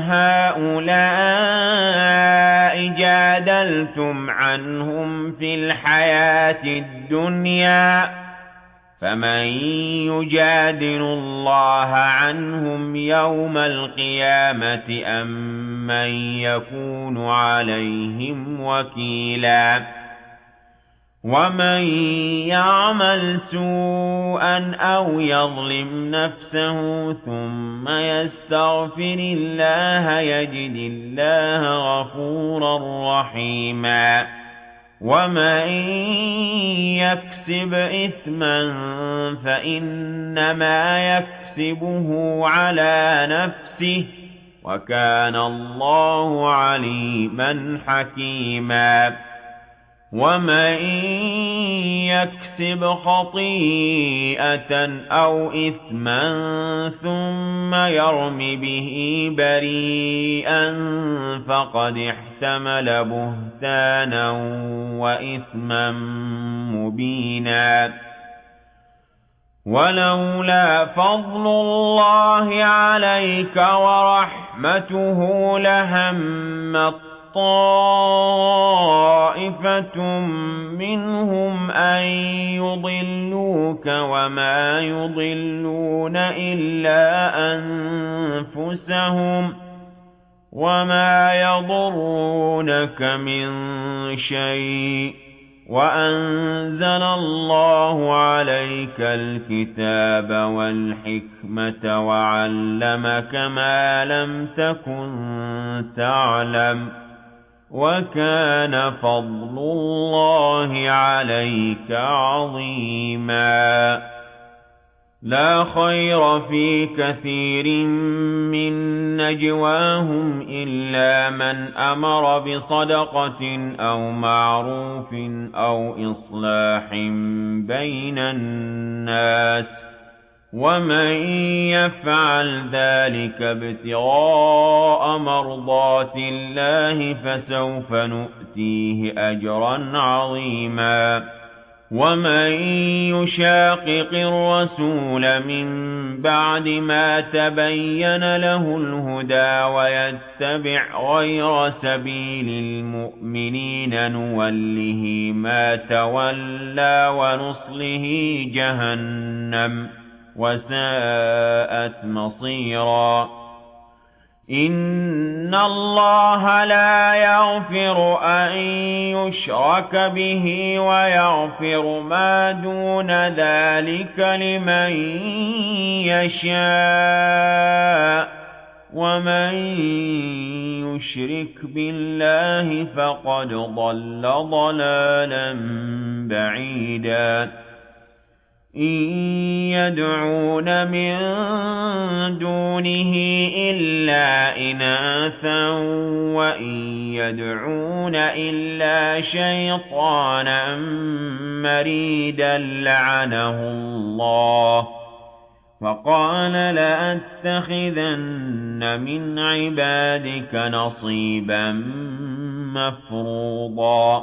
A: هَٰؤُلَاءِ جَادَلْتُمْ عَنْهُمْ فِي الْحَيَاةِ الدُّنْيَا، فَمَن يُجَادِلُ اللَّهَ عَنْهُمْ يَوْمَ الْقِيَامَةِ أَم مَّن يَكُونُ عَلَيْهِمْ وَكِيلًا؟ وَمَن يَعْمَلْ سُوءًا أَوْ يَظْلِمْ نَفْسَهُ ثُمَّ يَسْتَغْفِرِ اللَّهَ يَجِدِ اللَّهَ غَفُورًا رَّحِيمًا. وَمَن يَكْسِبْ إِثْمًا فَإِنَّمَا يَكْسِبُهُ عَلَىٰ نَفْسِهِ ۚ وَكَانَ اللَّهُ عَلِيمًا حَكِيمًا. وَمَن يَكْسِبْ خَطِيئَةً أَوْ إِثْمًا ثُمَّ يَرْمِ بِهِ بَرِيئًا فَقَدِ احْتَمَلَ بُهْتَانًا وَإِثْمًا مُّبِينًا. ولولا فضل الله عليك ورحمته لهمت طائفة منهم أن يضلوك وما يضلون إلا أنفسهم وما يضرونك من شيء وأنزل الله عليك الكتاب والحكمة وعلمك ما لم تكن تعلم وكان فضل الله عليك عظيما لا خير في كثير من نجواهم إلا من أمر بصدقة أو معروف أو إصلاح بين الناس ومن يفعل ذلك ابتغاء مرضات الله فسوف نؤتيه أجرا عظيما ومن يشاقق الرسول من بعد ما تبين له الهدى ويتبع غير سبيل المؤمنين نوله ما تولى ونصله جهنم وساءت مصيرا إن الله لا يغفر أن يشرك به ويغفر ما دون ذلك لمن يشاء ومن يشرك بالله فقد ضل ضلالا بعيدا إن يدعون من دونه إلا إناثا وإن يدعون إلا شيطانا مريدا لعنه الله فقال لأتخذن من عبادك نصيبا مفروضا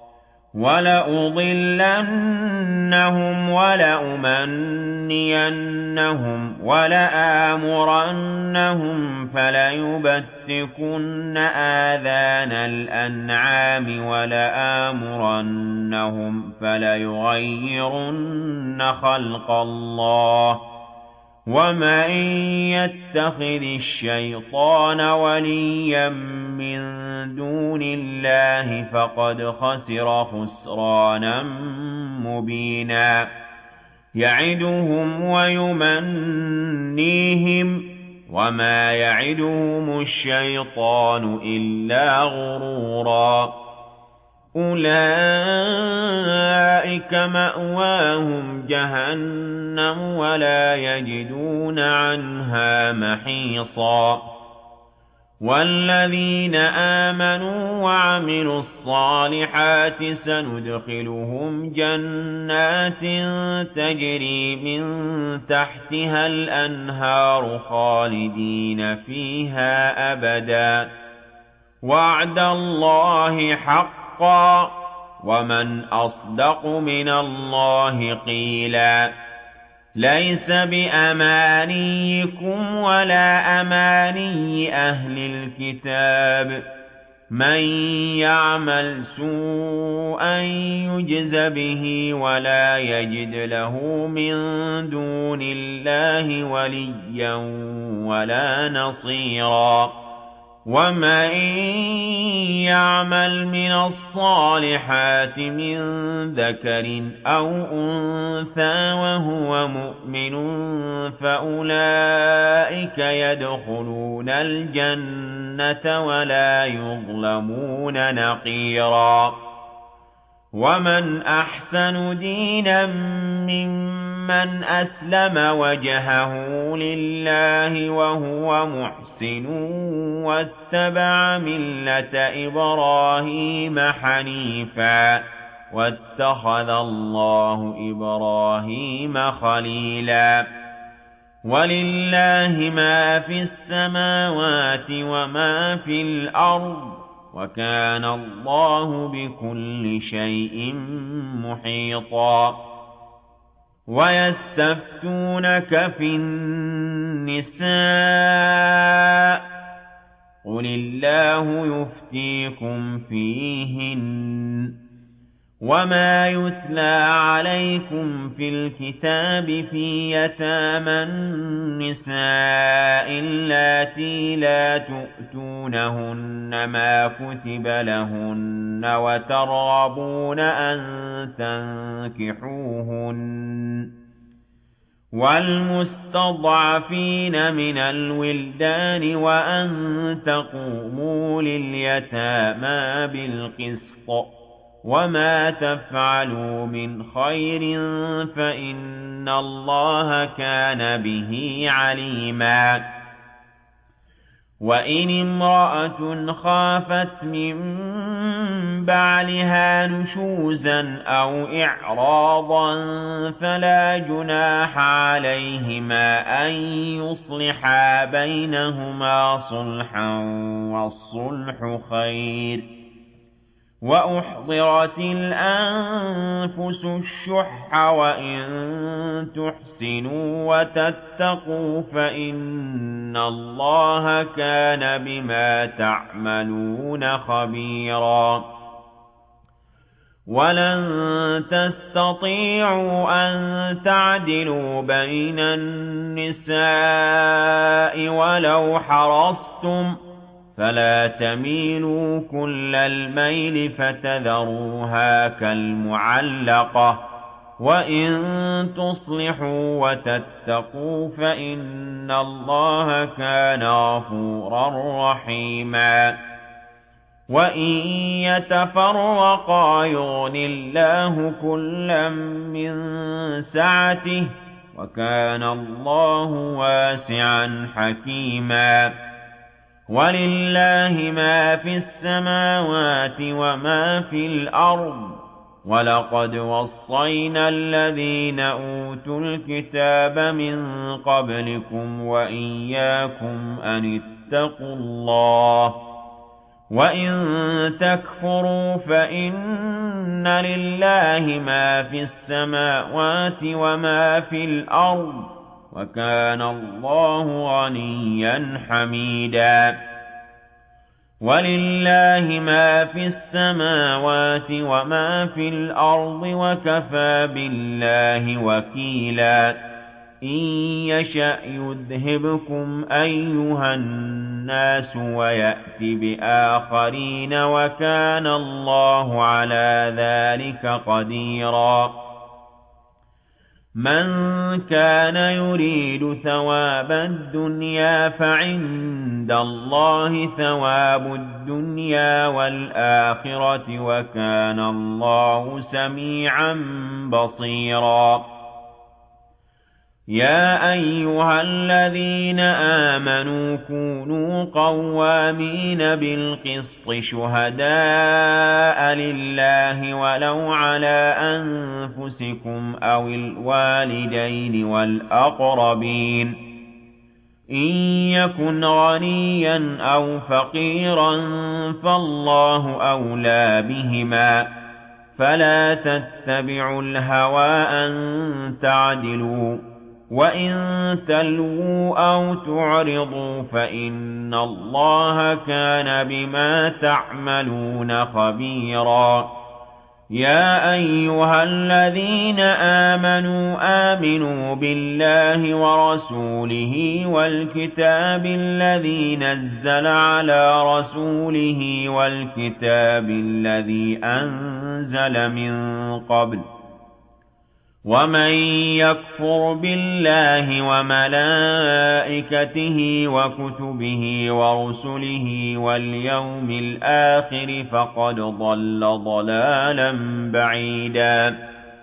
A: ولأضلنهم ولأمنينهم ولآمرنهم فليبتكن آذان الأنعام ولآمرنهم فليغيرن خلق الله ومن يتخذ الشيطان وليا من دون الله فقد خسر خسرانا مبينا يعدهم ويمنيهم وما يعدهم الشيطان إلا غرورا أولئك مأواهم جهنم ولا يجدون عنها محيصا والذين آمنوا وعملوا الصالحات سندخلهم جنات تجري من تحتها الأنهار خالدين فيها أبدا وعد الله حقا ومن أصدق من الله قيلا ليس بأمانيكم ولا أماني أهل الكتاب من يعمل سوءا يجز به ولا يجد له من دون الله وليا ولا نصيرا ومن يعمل من الصالحات من ذكر أو أنثى وهو مؤمن فأولئك يدخلون الجنة ولا يظلمون نقيرا ومن أحسن دينا ممن أسلم وجهه لله وهو محسن واتبع ملة إبراهيم حنيفا واتخذ الله إبراهيم خليلا ولله ما في السماوات وما في الأرض وكان الله بكل شيء محيطا ويستفتونك في النساء قل الله يفتيكم فيهن وما يتلى عليكم في الكتاب في يتامى النساء اللاتي لا تؤتونهن ما كتب لهن وترغبون أن تنكحوهن والمستضعفين من الولدان وأن تقوموا لليتامى بالقسط وما تفعلوا من خير فإن الله كان به عليما وإن امرأة خافت من بعلها نشوزا أو إعراضا فلا جناح عليهما أن يصلحا بينهما صلحا والصلح خير وأحضرت الأنفس الشح وإن تحسنوا وتتقوا فإن الله كان بما تعملون خبيرا ولن تستطيعوا أن تعدلوا بين النساء ولو حرصتم فلا تميلوا كل الميل فتذروها كالمعلقة وإن تصلحوا وتتقوا فإن الله كان غفورا رحيما وإن يتفرقا يغن الله كلا من سعته وكان الله واسعا حكيما ولله ما في السماوات وما في الأرض ولقد وصينا الذين أوتوا الكتاب من قبلكم وإياكم أن اتقوا الله وإن تكفروا فإن لله ما في السماوات وما في الأرض وكان الله غنيا حميدا ولله ما في السماوات وما في الأرض وكفى بالله وكيلا إن يشأ يذهبكم أيها الناس ويأت بآخرين وكان الله على ذلك قديرا من كان يريد ثواب الدنيا فعند الله ثواب الدنيا والآخرة وكان الله سميعا بصيرا يا أيها الذين آمنوا كونوا قوامين بالقسط شهداء لله ولو على أنفسكم أو الوالدين والأقربين إن يكن غنيا أو فقيرا فالله أولى بهما فلا تتبعوا الهوى أن تعدلوا وَإِن تَلْوُوا أَوْ تُعْرِضُوا فَإِنَّ اللَّهَ كَانَ بِمَا تَعْمَلُونَ خَبِيرًا يَا أَيُّهَا الَّذِينَ آمَنُوا آمِنُوا بِاللَّهِ وَرَسُولِهِ وَالْكِتَابِ الَّذِي نَزَّلَ عَلَى رَسُولِهِ وَالْكِتَابِ الَّذِي أَنزَلَ مِن قَبْلُ وَمَن يَكْفُرْ بِاللَّهِ وَمَلَائِكَتِهِ وَكُتُبِهِ وَرُسُلِهِ وَالْيَوْمِ الْآخِرِ فَقَدْ ضَلَّ ضَلَالًا بَعِيدًا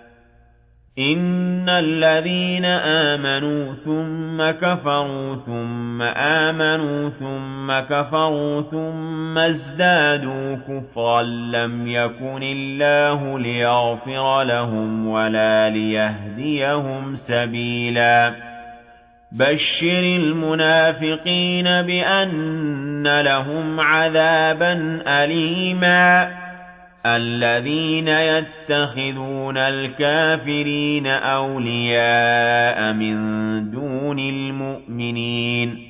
A: إِنَّ الَّذِينَ آمَنُوا ثُمَّ كَفَرُوا ثُمَّ آمَنُوا ثُمَّ كَفَرُوا ثُمَّ ازْدَادُوا كُفْرًا لَّمْ يَكُنِ اللَّهُ لِيَغْفِرَ لَهُمْ وَلَا لِيَهْدِيَهُمْ سَبِيلًا بَشِّرِ الْمُنَافِقِينَ بِأَنَّ لَهُمْ عَذَابًا أَلِيمًا الذين يتخذون الكافرين أولياء من دون المؤمنين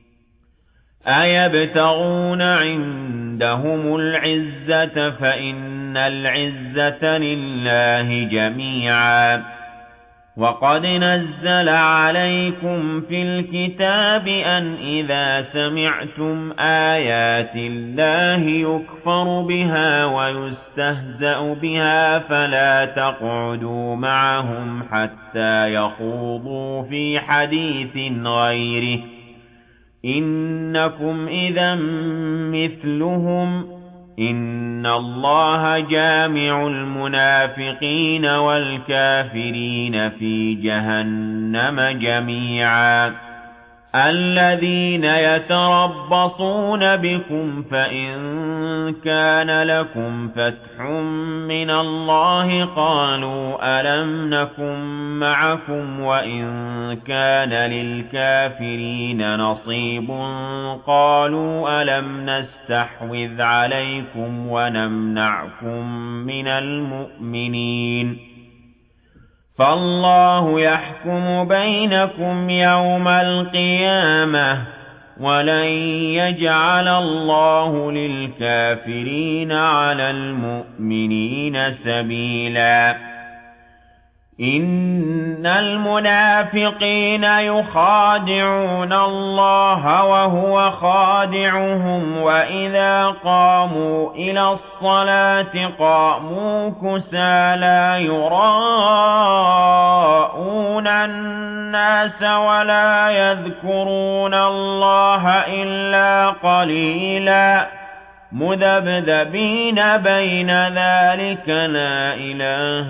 A: أيبتغون عندهم العزة فإن العزة لله جميعا وقد نزل عليكم في الكتاب أن إذا سمعتم آيات الله يكفر بها ويستهزأ بها فلا تقعدوا معهم حتى يخوضوا في حديث غيره إنكم إذا مثلهم إن الله جامع المنافقين والكافرين في جهنم جميعا الذين يتربصون بكم فإن كان لكم فتح من الله قالوا ألم نكن معكم وإن كان للكافرين نصيب قالوا ألم نستحوذ عليكم ونمنعكم من المؤمنين فالله يحكم بينكم يوم القيامة ولن يجعل الله للكافرين على المؤمنين سبيلا إن المنافقين يخادعون الله وهو خادعهم وإذا قاموا إلى الصلاة قاموا كسالى يراءون الناس ولا يذكرون الله إلا قليلا مذبذبين بين ذلك لا إله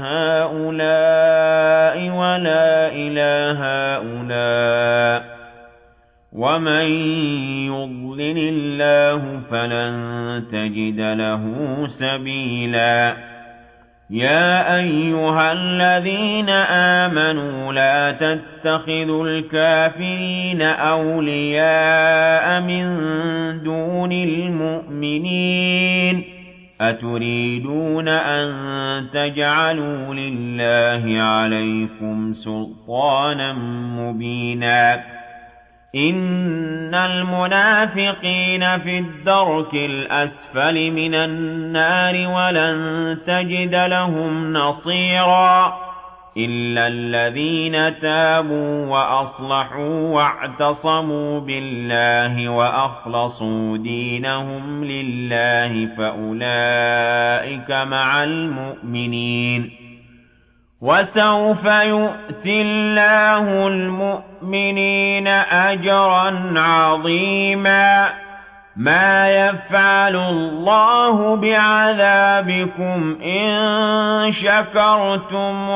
A: هؤلاء ولا إله هؤلاء ومن يضلل الله فلن تجد له سبيلا يا أيها الذين آمنوا لا تتخذوا الكافرين أولياء من دون المؤمنين أتريدون أن تجعلوا لله عليكم سلطانا مبينا إن المنافقين في الدرك الأسفل من النار ولن تجد لهم نصيرا إلا الذين تابوا وأصلحوا واعتصموا بالله وأخلصوا دينهم لله فأولئك مع المؤمنين وسوف يؤتي الله المؤمنين أجرا عظيما ما يفعل الله بعذابكم إن شكرتم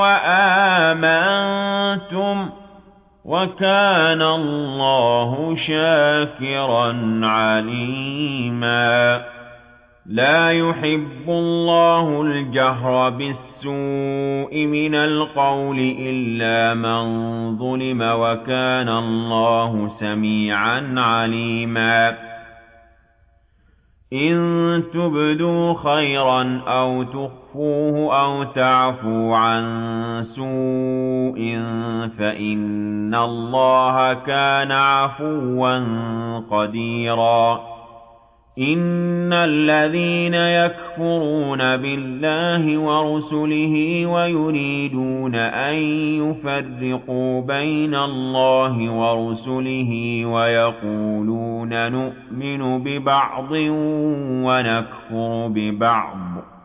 A: وآمنتم وكان الله شاكرا عليما لا يحب الله الجهر بالسوء من القول إلا من ظلم وكان الله سميعا عليما إن تبدوا خيرا أو تخفوه أو تعفوا عن سوء فإن الله كان عفوا قديرا إن الذين يكفرون بالله ورسله ويريدون أن يفرقوا بين الله ورسله ويقولون نؤمن ببعض ونكفر ببعض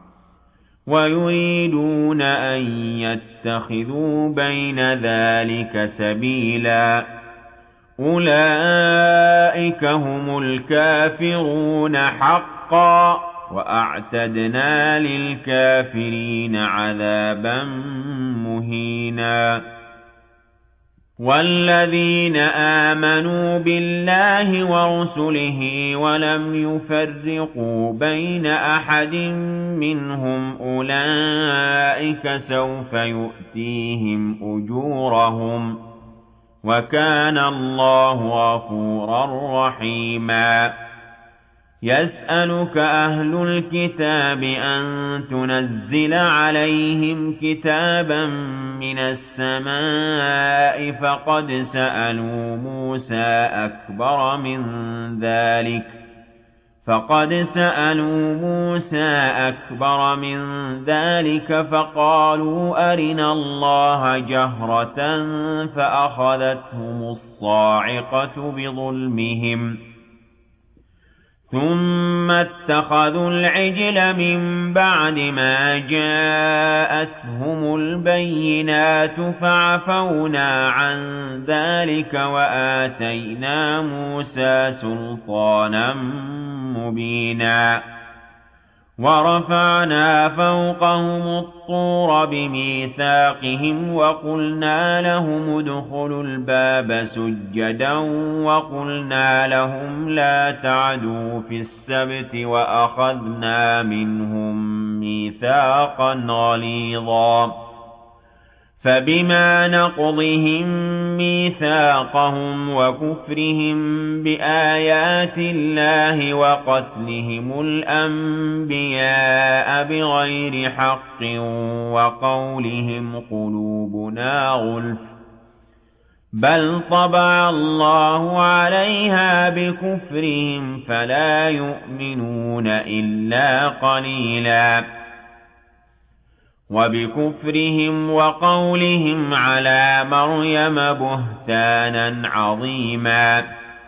A: ويريدون أن يتخذوا بين ذلك سبيلا أولئك هم الكافرون حقا وأعتدنا للكافرين عذابا مهينا والذين آمنوا بالله ورسله ولم يفرقوا بين أحد منهم أولئك سوف يؤتيهم أجورهم وكان الله غفورا رحيما يَسْأَلُكَ أَهْلُ الْكِتَابِ أَن تُنَزِّلَ عَلَيْهِمْ كِتَابًا مِنَ السَّمَاءِ فَقَدْ سَأَلُوا مُوسَى أَكْبَرَ مِنْ ذَلِكَ فَقَدْ سَأَلُوا مُوسَى أَكْبَرَ مِنْ ذَلِكَ فَقَالُوا أَرِنَا اللَّهَ جَهْرَةً فَأَخَذَتْهُمُ الصَّاعِقَةُ بِظُلْمِهِمْ ثُمَّ اتَّخَذُوا الْعِجْلَ مِنْ بَعْدِ مَا جَاءَتْهُمُ الْبَيِّنَاتُ فَعَفَوْنَا عَنْ ذَلِكَ وَآتَيْنَا مُوسَى سُلْطَانًا مُبِينًا وَرَفَعْنَا فَوْقَهُمُ الطُّورَ بِمِيثَاقِهِمْ وَقُلْنَا لَهُمُ ادْخُلُوا الْبَابَ سُجَّدًا وَقُلْنَا لَهُمْ لَا تَعْدُوا فِي السَّبْتِ وَأَخَذْنَا مِنْهُم مِّيثَاقًا غَلِيظًا فَبِمَا نَقْضِهِم مِّيثَاقَهُمْ وَكُفْرِهِم بِآيَاتِ اللَّهِ وَقَتْلِهِمُ الْأَنبِيَاءَ بِغَيْرِ حَقٍّ وَقَوْلِهِمْ قُلُوبُنَا غُلْفٌ بَلْ طَبَعَ اللَّهُ عَلَيْهَا بِكُفْرِهِمْ فَلَا يُؤْمِنُونَ إِلَّا قَلِيلًا وَبِكُفْرِهِمْ وَقَوْلِهِمْ عَلَى مَرْيَمَ بُهْتَانًا عَظِيمًا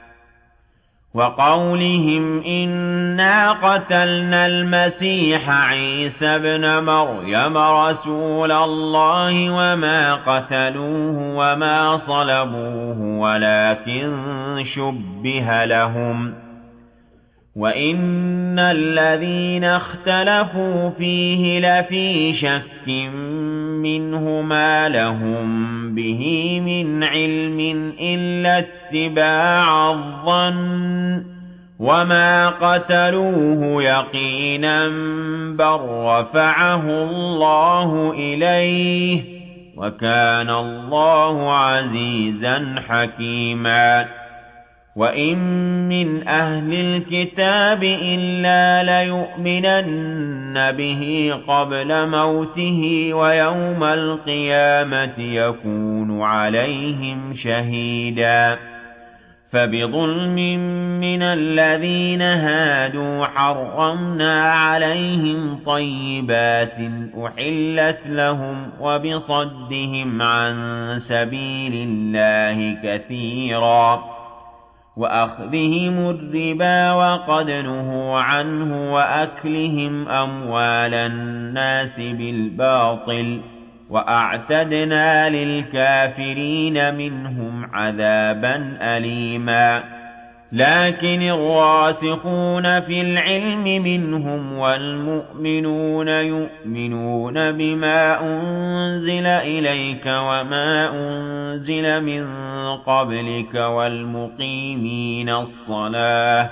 A: وَقَوْلِهِمْ إِنَّا قَتَلْنَا الْمَسِيحَ عِيسَى ابْنَ مَرْيَمَ رَسُولَ اللَّهِ وَمَا قَتَلُوهُ وَمَا صَلَبُوهُ وَلَكِن شُبِّهَ لَهُمْ وَإِنَّ الَّذِينَ اخْتَلَفُوا فِيهِ لَفِي شَكٍّ مِّنْهُ مَا لَهُم بِهِ مِنْ عِلْمٍ إِلَّا اتِّبَاعَ الظَّنِّ وَمَا قَتَلُوهُ يَقِينًا بَل رَّفَعَهُ اللَّهُ إِلَيْهِ وَكَانَ اللَّهُ عَزِيزًا حَكِيمًا وَإِن مِّنْ أَهْلِ الْكِتَابِ إِلَّا لَيُؤْمِنَنَّ بِهِ قَبْلَ مَوْتِهِ وَيَوْمَ الْقِيَامَةِ يَكُونُ عَلَيْهِمْ شَهِيدًا فَبِظُلْمٍ مِّنَ الَّذِينَ هَادُوا حَرَّمْنَا عَلَيْهِمْ طَيِّبَاتٍ أُحِلَّتْ لَهُمْ وَبِصَدِّهِمْ عَن سَبِيلِ اللَّهِ كَثِيرًا وَأَخْذِهِمُ الرِّبَا وَقَدْ نُهُوا عَنْهُ وَأَكْلِهِمْ أَمْوَالَ النَّاسِ بِالْبَاطِلِ وَأَعْتَدْنَا لِلْكَافِرِينَ مِنْهُمْ عَذَابًا أَلِيمًا لَكِنِ الرَّاسِخُونَ فِي الْعِلْمِ مِنْهُمْ وَالْمُؤْمِنُونَ يُؤْمِنُونَ بِمَا أُنْزِلَ إِلَيْكَ وَمَا أُنْزِلَ مِنْ قَبْلِكَ وَالْمُقِيمِينَ الصَّلَاةَ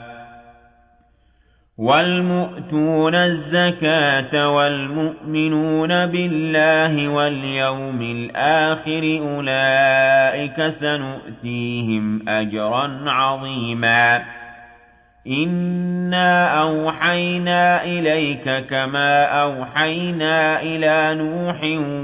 A: وَالْمُؤْتُونَ الزَّكَاةَ وَالْمُؤْمِنُونَ بِاللَّهِ وَالْيَوْمِ الْآخِرِ أُولَئِكَ سَنُؤْتِيهِمْ أَجْرًا عَظِيمًا إِنَّا أَوْحَيْنَا إِلَيْكَ كَمَا أَوْحَيْنَا إِلَى نُوحٍ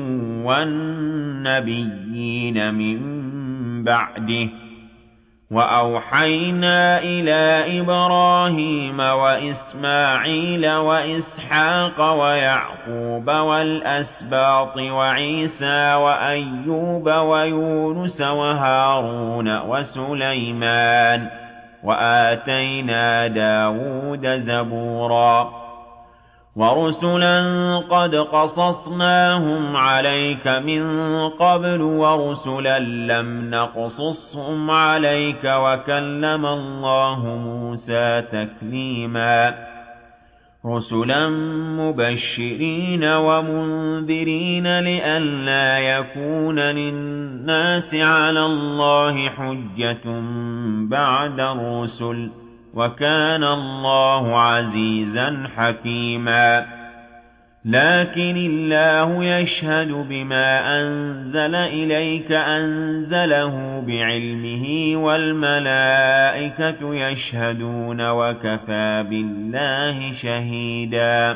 A: وَالنَّبِيِّينَ مِن بَعْدِهِ وَأَوْحَيْنَا إِلَى إِبْرَاهِيمَ وَإِسْمَاعِيلَ وَإِسْحَاقَ وَيَعْقُوبَ وَالْأَسْبَاطِ وَعِيسَى وَأَيُّوبَ وَيُونُسَ وَهَارُونَ وَسُلَيْمَانَ وَآتَيْنَا دَاوُودَ زَبُورًا وَرُسُلًا قَدْ قَصَصْنَاهُمْ عَلَيْكَ مِنْ قَبْلُ وَرُسُلًا لَّمْ نَقْصُصْهُمْ عَلَيْكَ وَكَلَّمَ اللَّهُ مُوسَى تَكْلِيمًا رُسُلًا مُبَشِّرِينَ وَمُنذِرِينَ لِئَلَّا يَكُونَ لِلنَّاسِ عَلَى اللَّهِ حُجَّةٌ بَعْدَ الرُّسُلِ وَكَانَ اللَّهُ عَزِيزًا حَكِيمًا لكن الله يشهد بما أنزل إليك أنزله بعلمه والملائكة يشهدون وكفى بالله شهيدا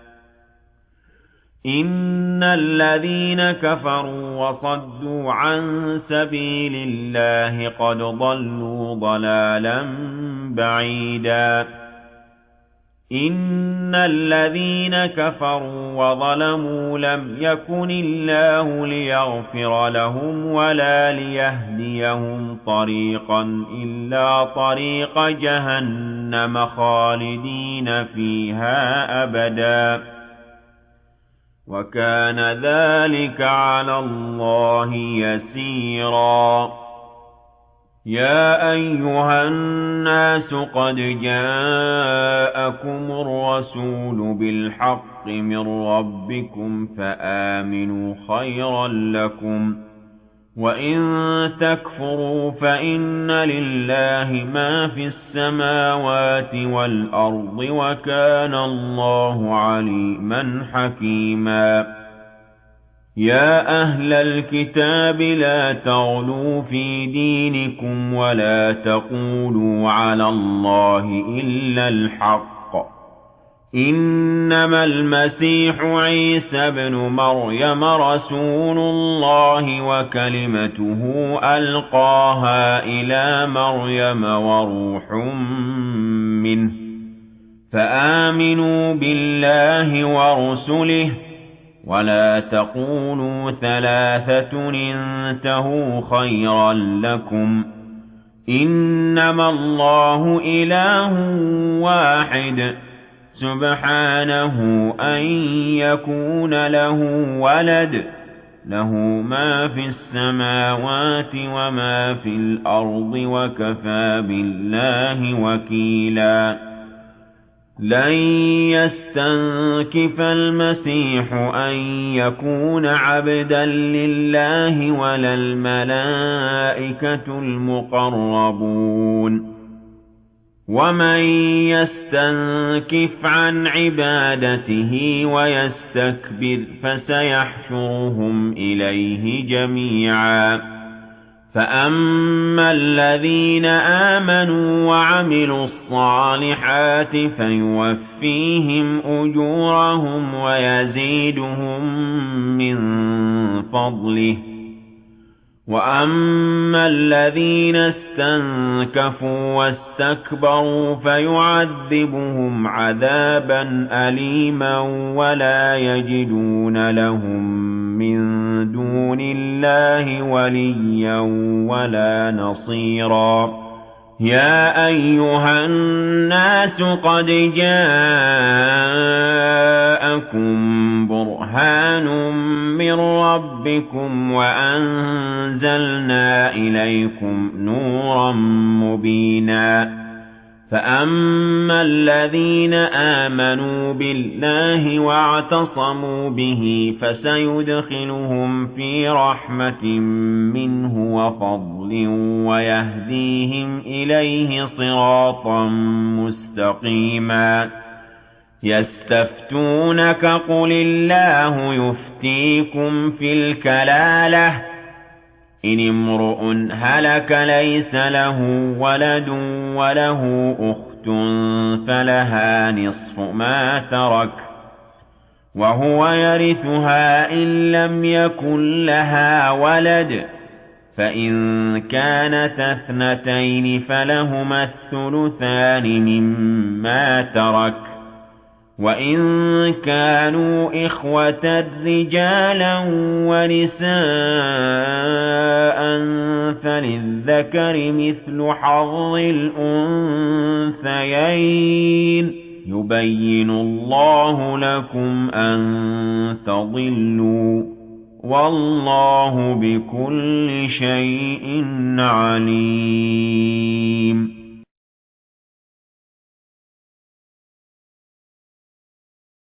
A: إن الذين كفروا وصدوا عن سبيل الله قد ضلوا ضلالا بعيدا إن الذين كفروا وظلموا لم يكن الله ليغفر لهم ولا ليهديهم طريقا إلا طريق جهنم خالدين فيها أبدا وكان ذلك على الله يسيرا يا أيها الناس قد جاءكم الرسول بالحق من ربكم فآمنوا خيرا لكم وإن تكفروا فإن لله ما في السماوات والأرض وكان الله عليما حكيما يا أهل الكتاب لا تغلوا في دينكم ولا تقولوا على الله إلا الحق إنما المسيح عيسى بن مريم رسول الله وكلمته ألقاها إلى مريم وروح منه فآمنوا بالله ورسله ولا تقولوا ثلاثة انتهوا خيرا لكم إنما الله إله واحد سبحانه أن يكون له ولد له ما في السماوات وما في الأرض وكفى بالله وكيلا لن يستنكف المسيح أن يكون عبدا لله ولا الملائكة المقربون ومن يستنكف عن عبادته ويستكبر فسيحشرهم إليه جميعا فأما الذين آمنوا وعملوا الصالحات فيوفيهم أجورهم ويزيدهم من فضله وأما الذين استنكفوا واستكبروا فيعذبهم عذابا أليما ولا يجدون لهم من دون الله وليا ولا نصيرا يا أيها الناس قد جاءكم برهان من ربكم وأنزلنا إليكم نورا مبينا فأما الذين آمنوا بالله واعتصموا به فسيدخلهم في رحمة منه وفضل ويهديهم إليه صراطا مستقيما يستفتونك قل الله يفتيكم في الكلالة إن امرؤ هلك ليس له ولد وله أخت فلها نصف ما ترك وهو يرثها إن لم يكن لها ولد فإن كانت اثنتين فلهما الثلثان مما ترك وإن كانوا إخوة رجالا ونساء فللذكر مثل حظ الأنثيين يبين الله لكم أن تضلوا والله بكل شيء عليم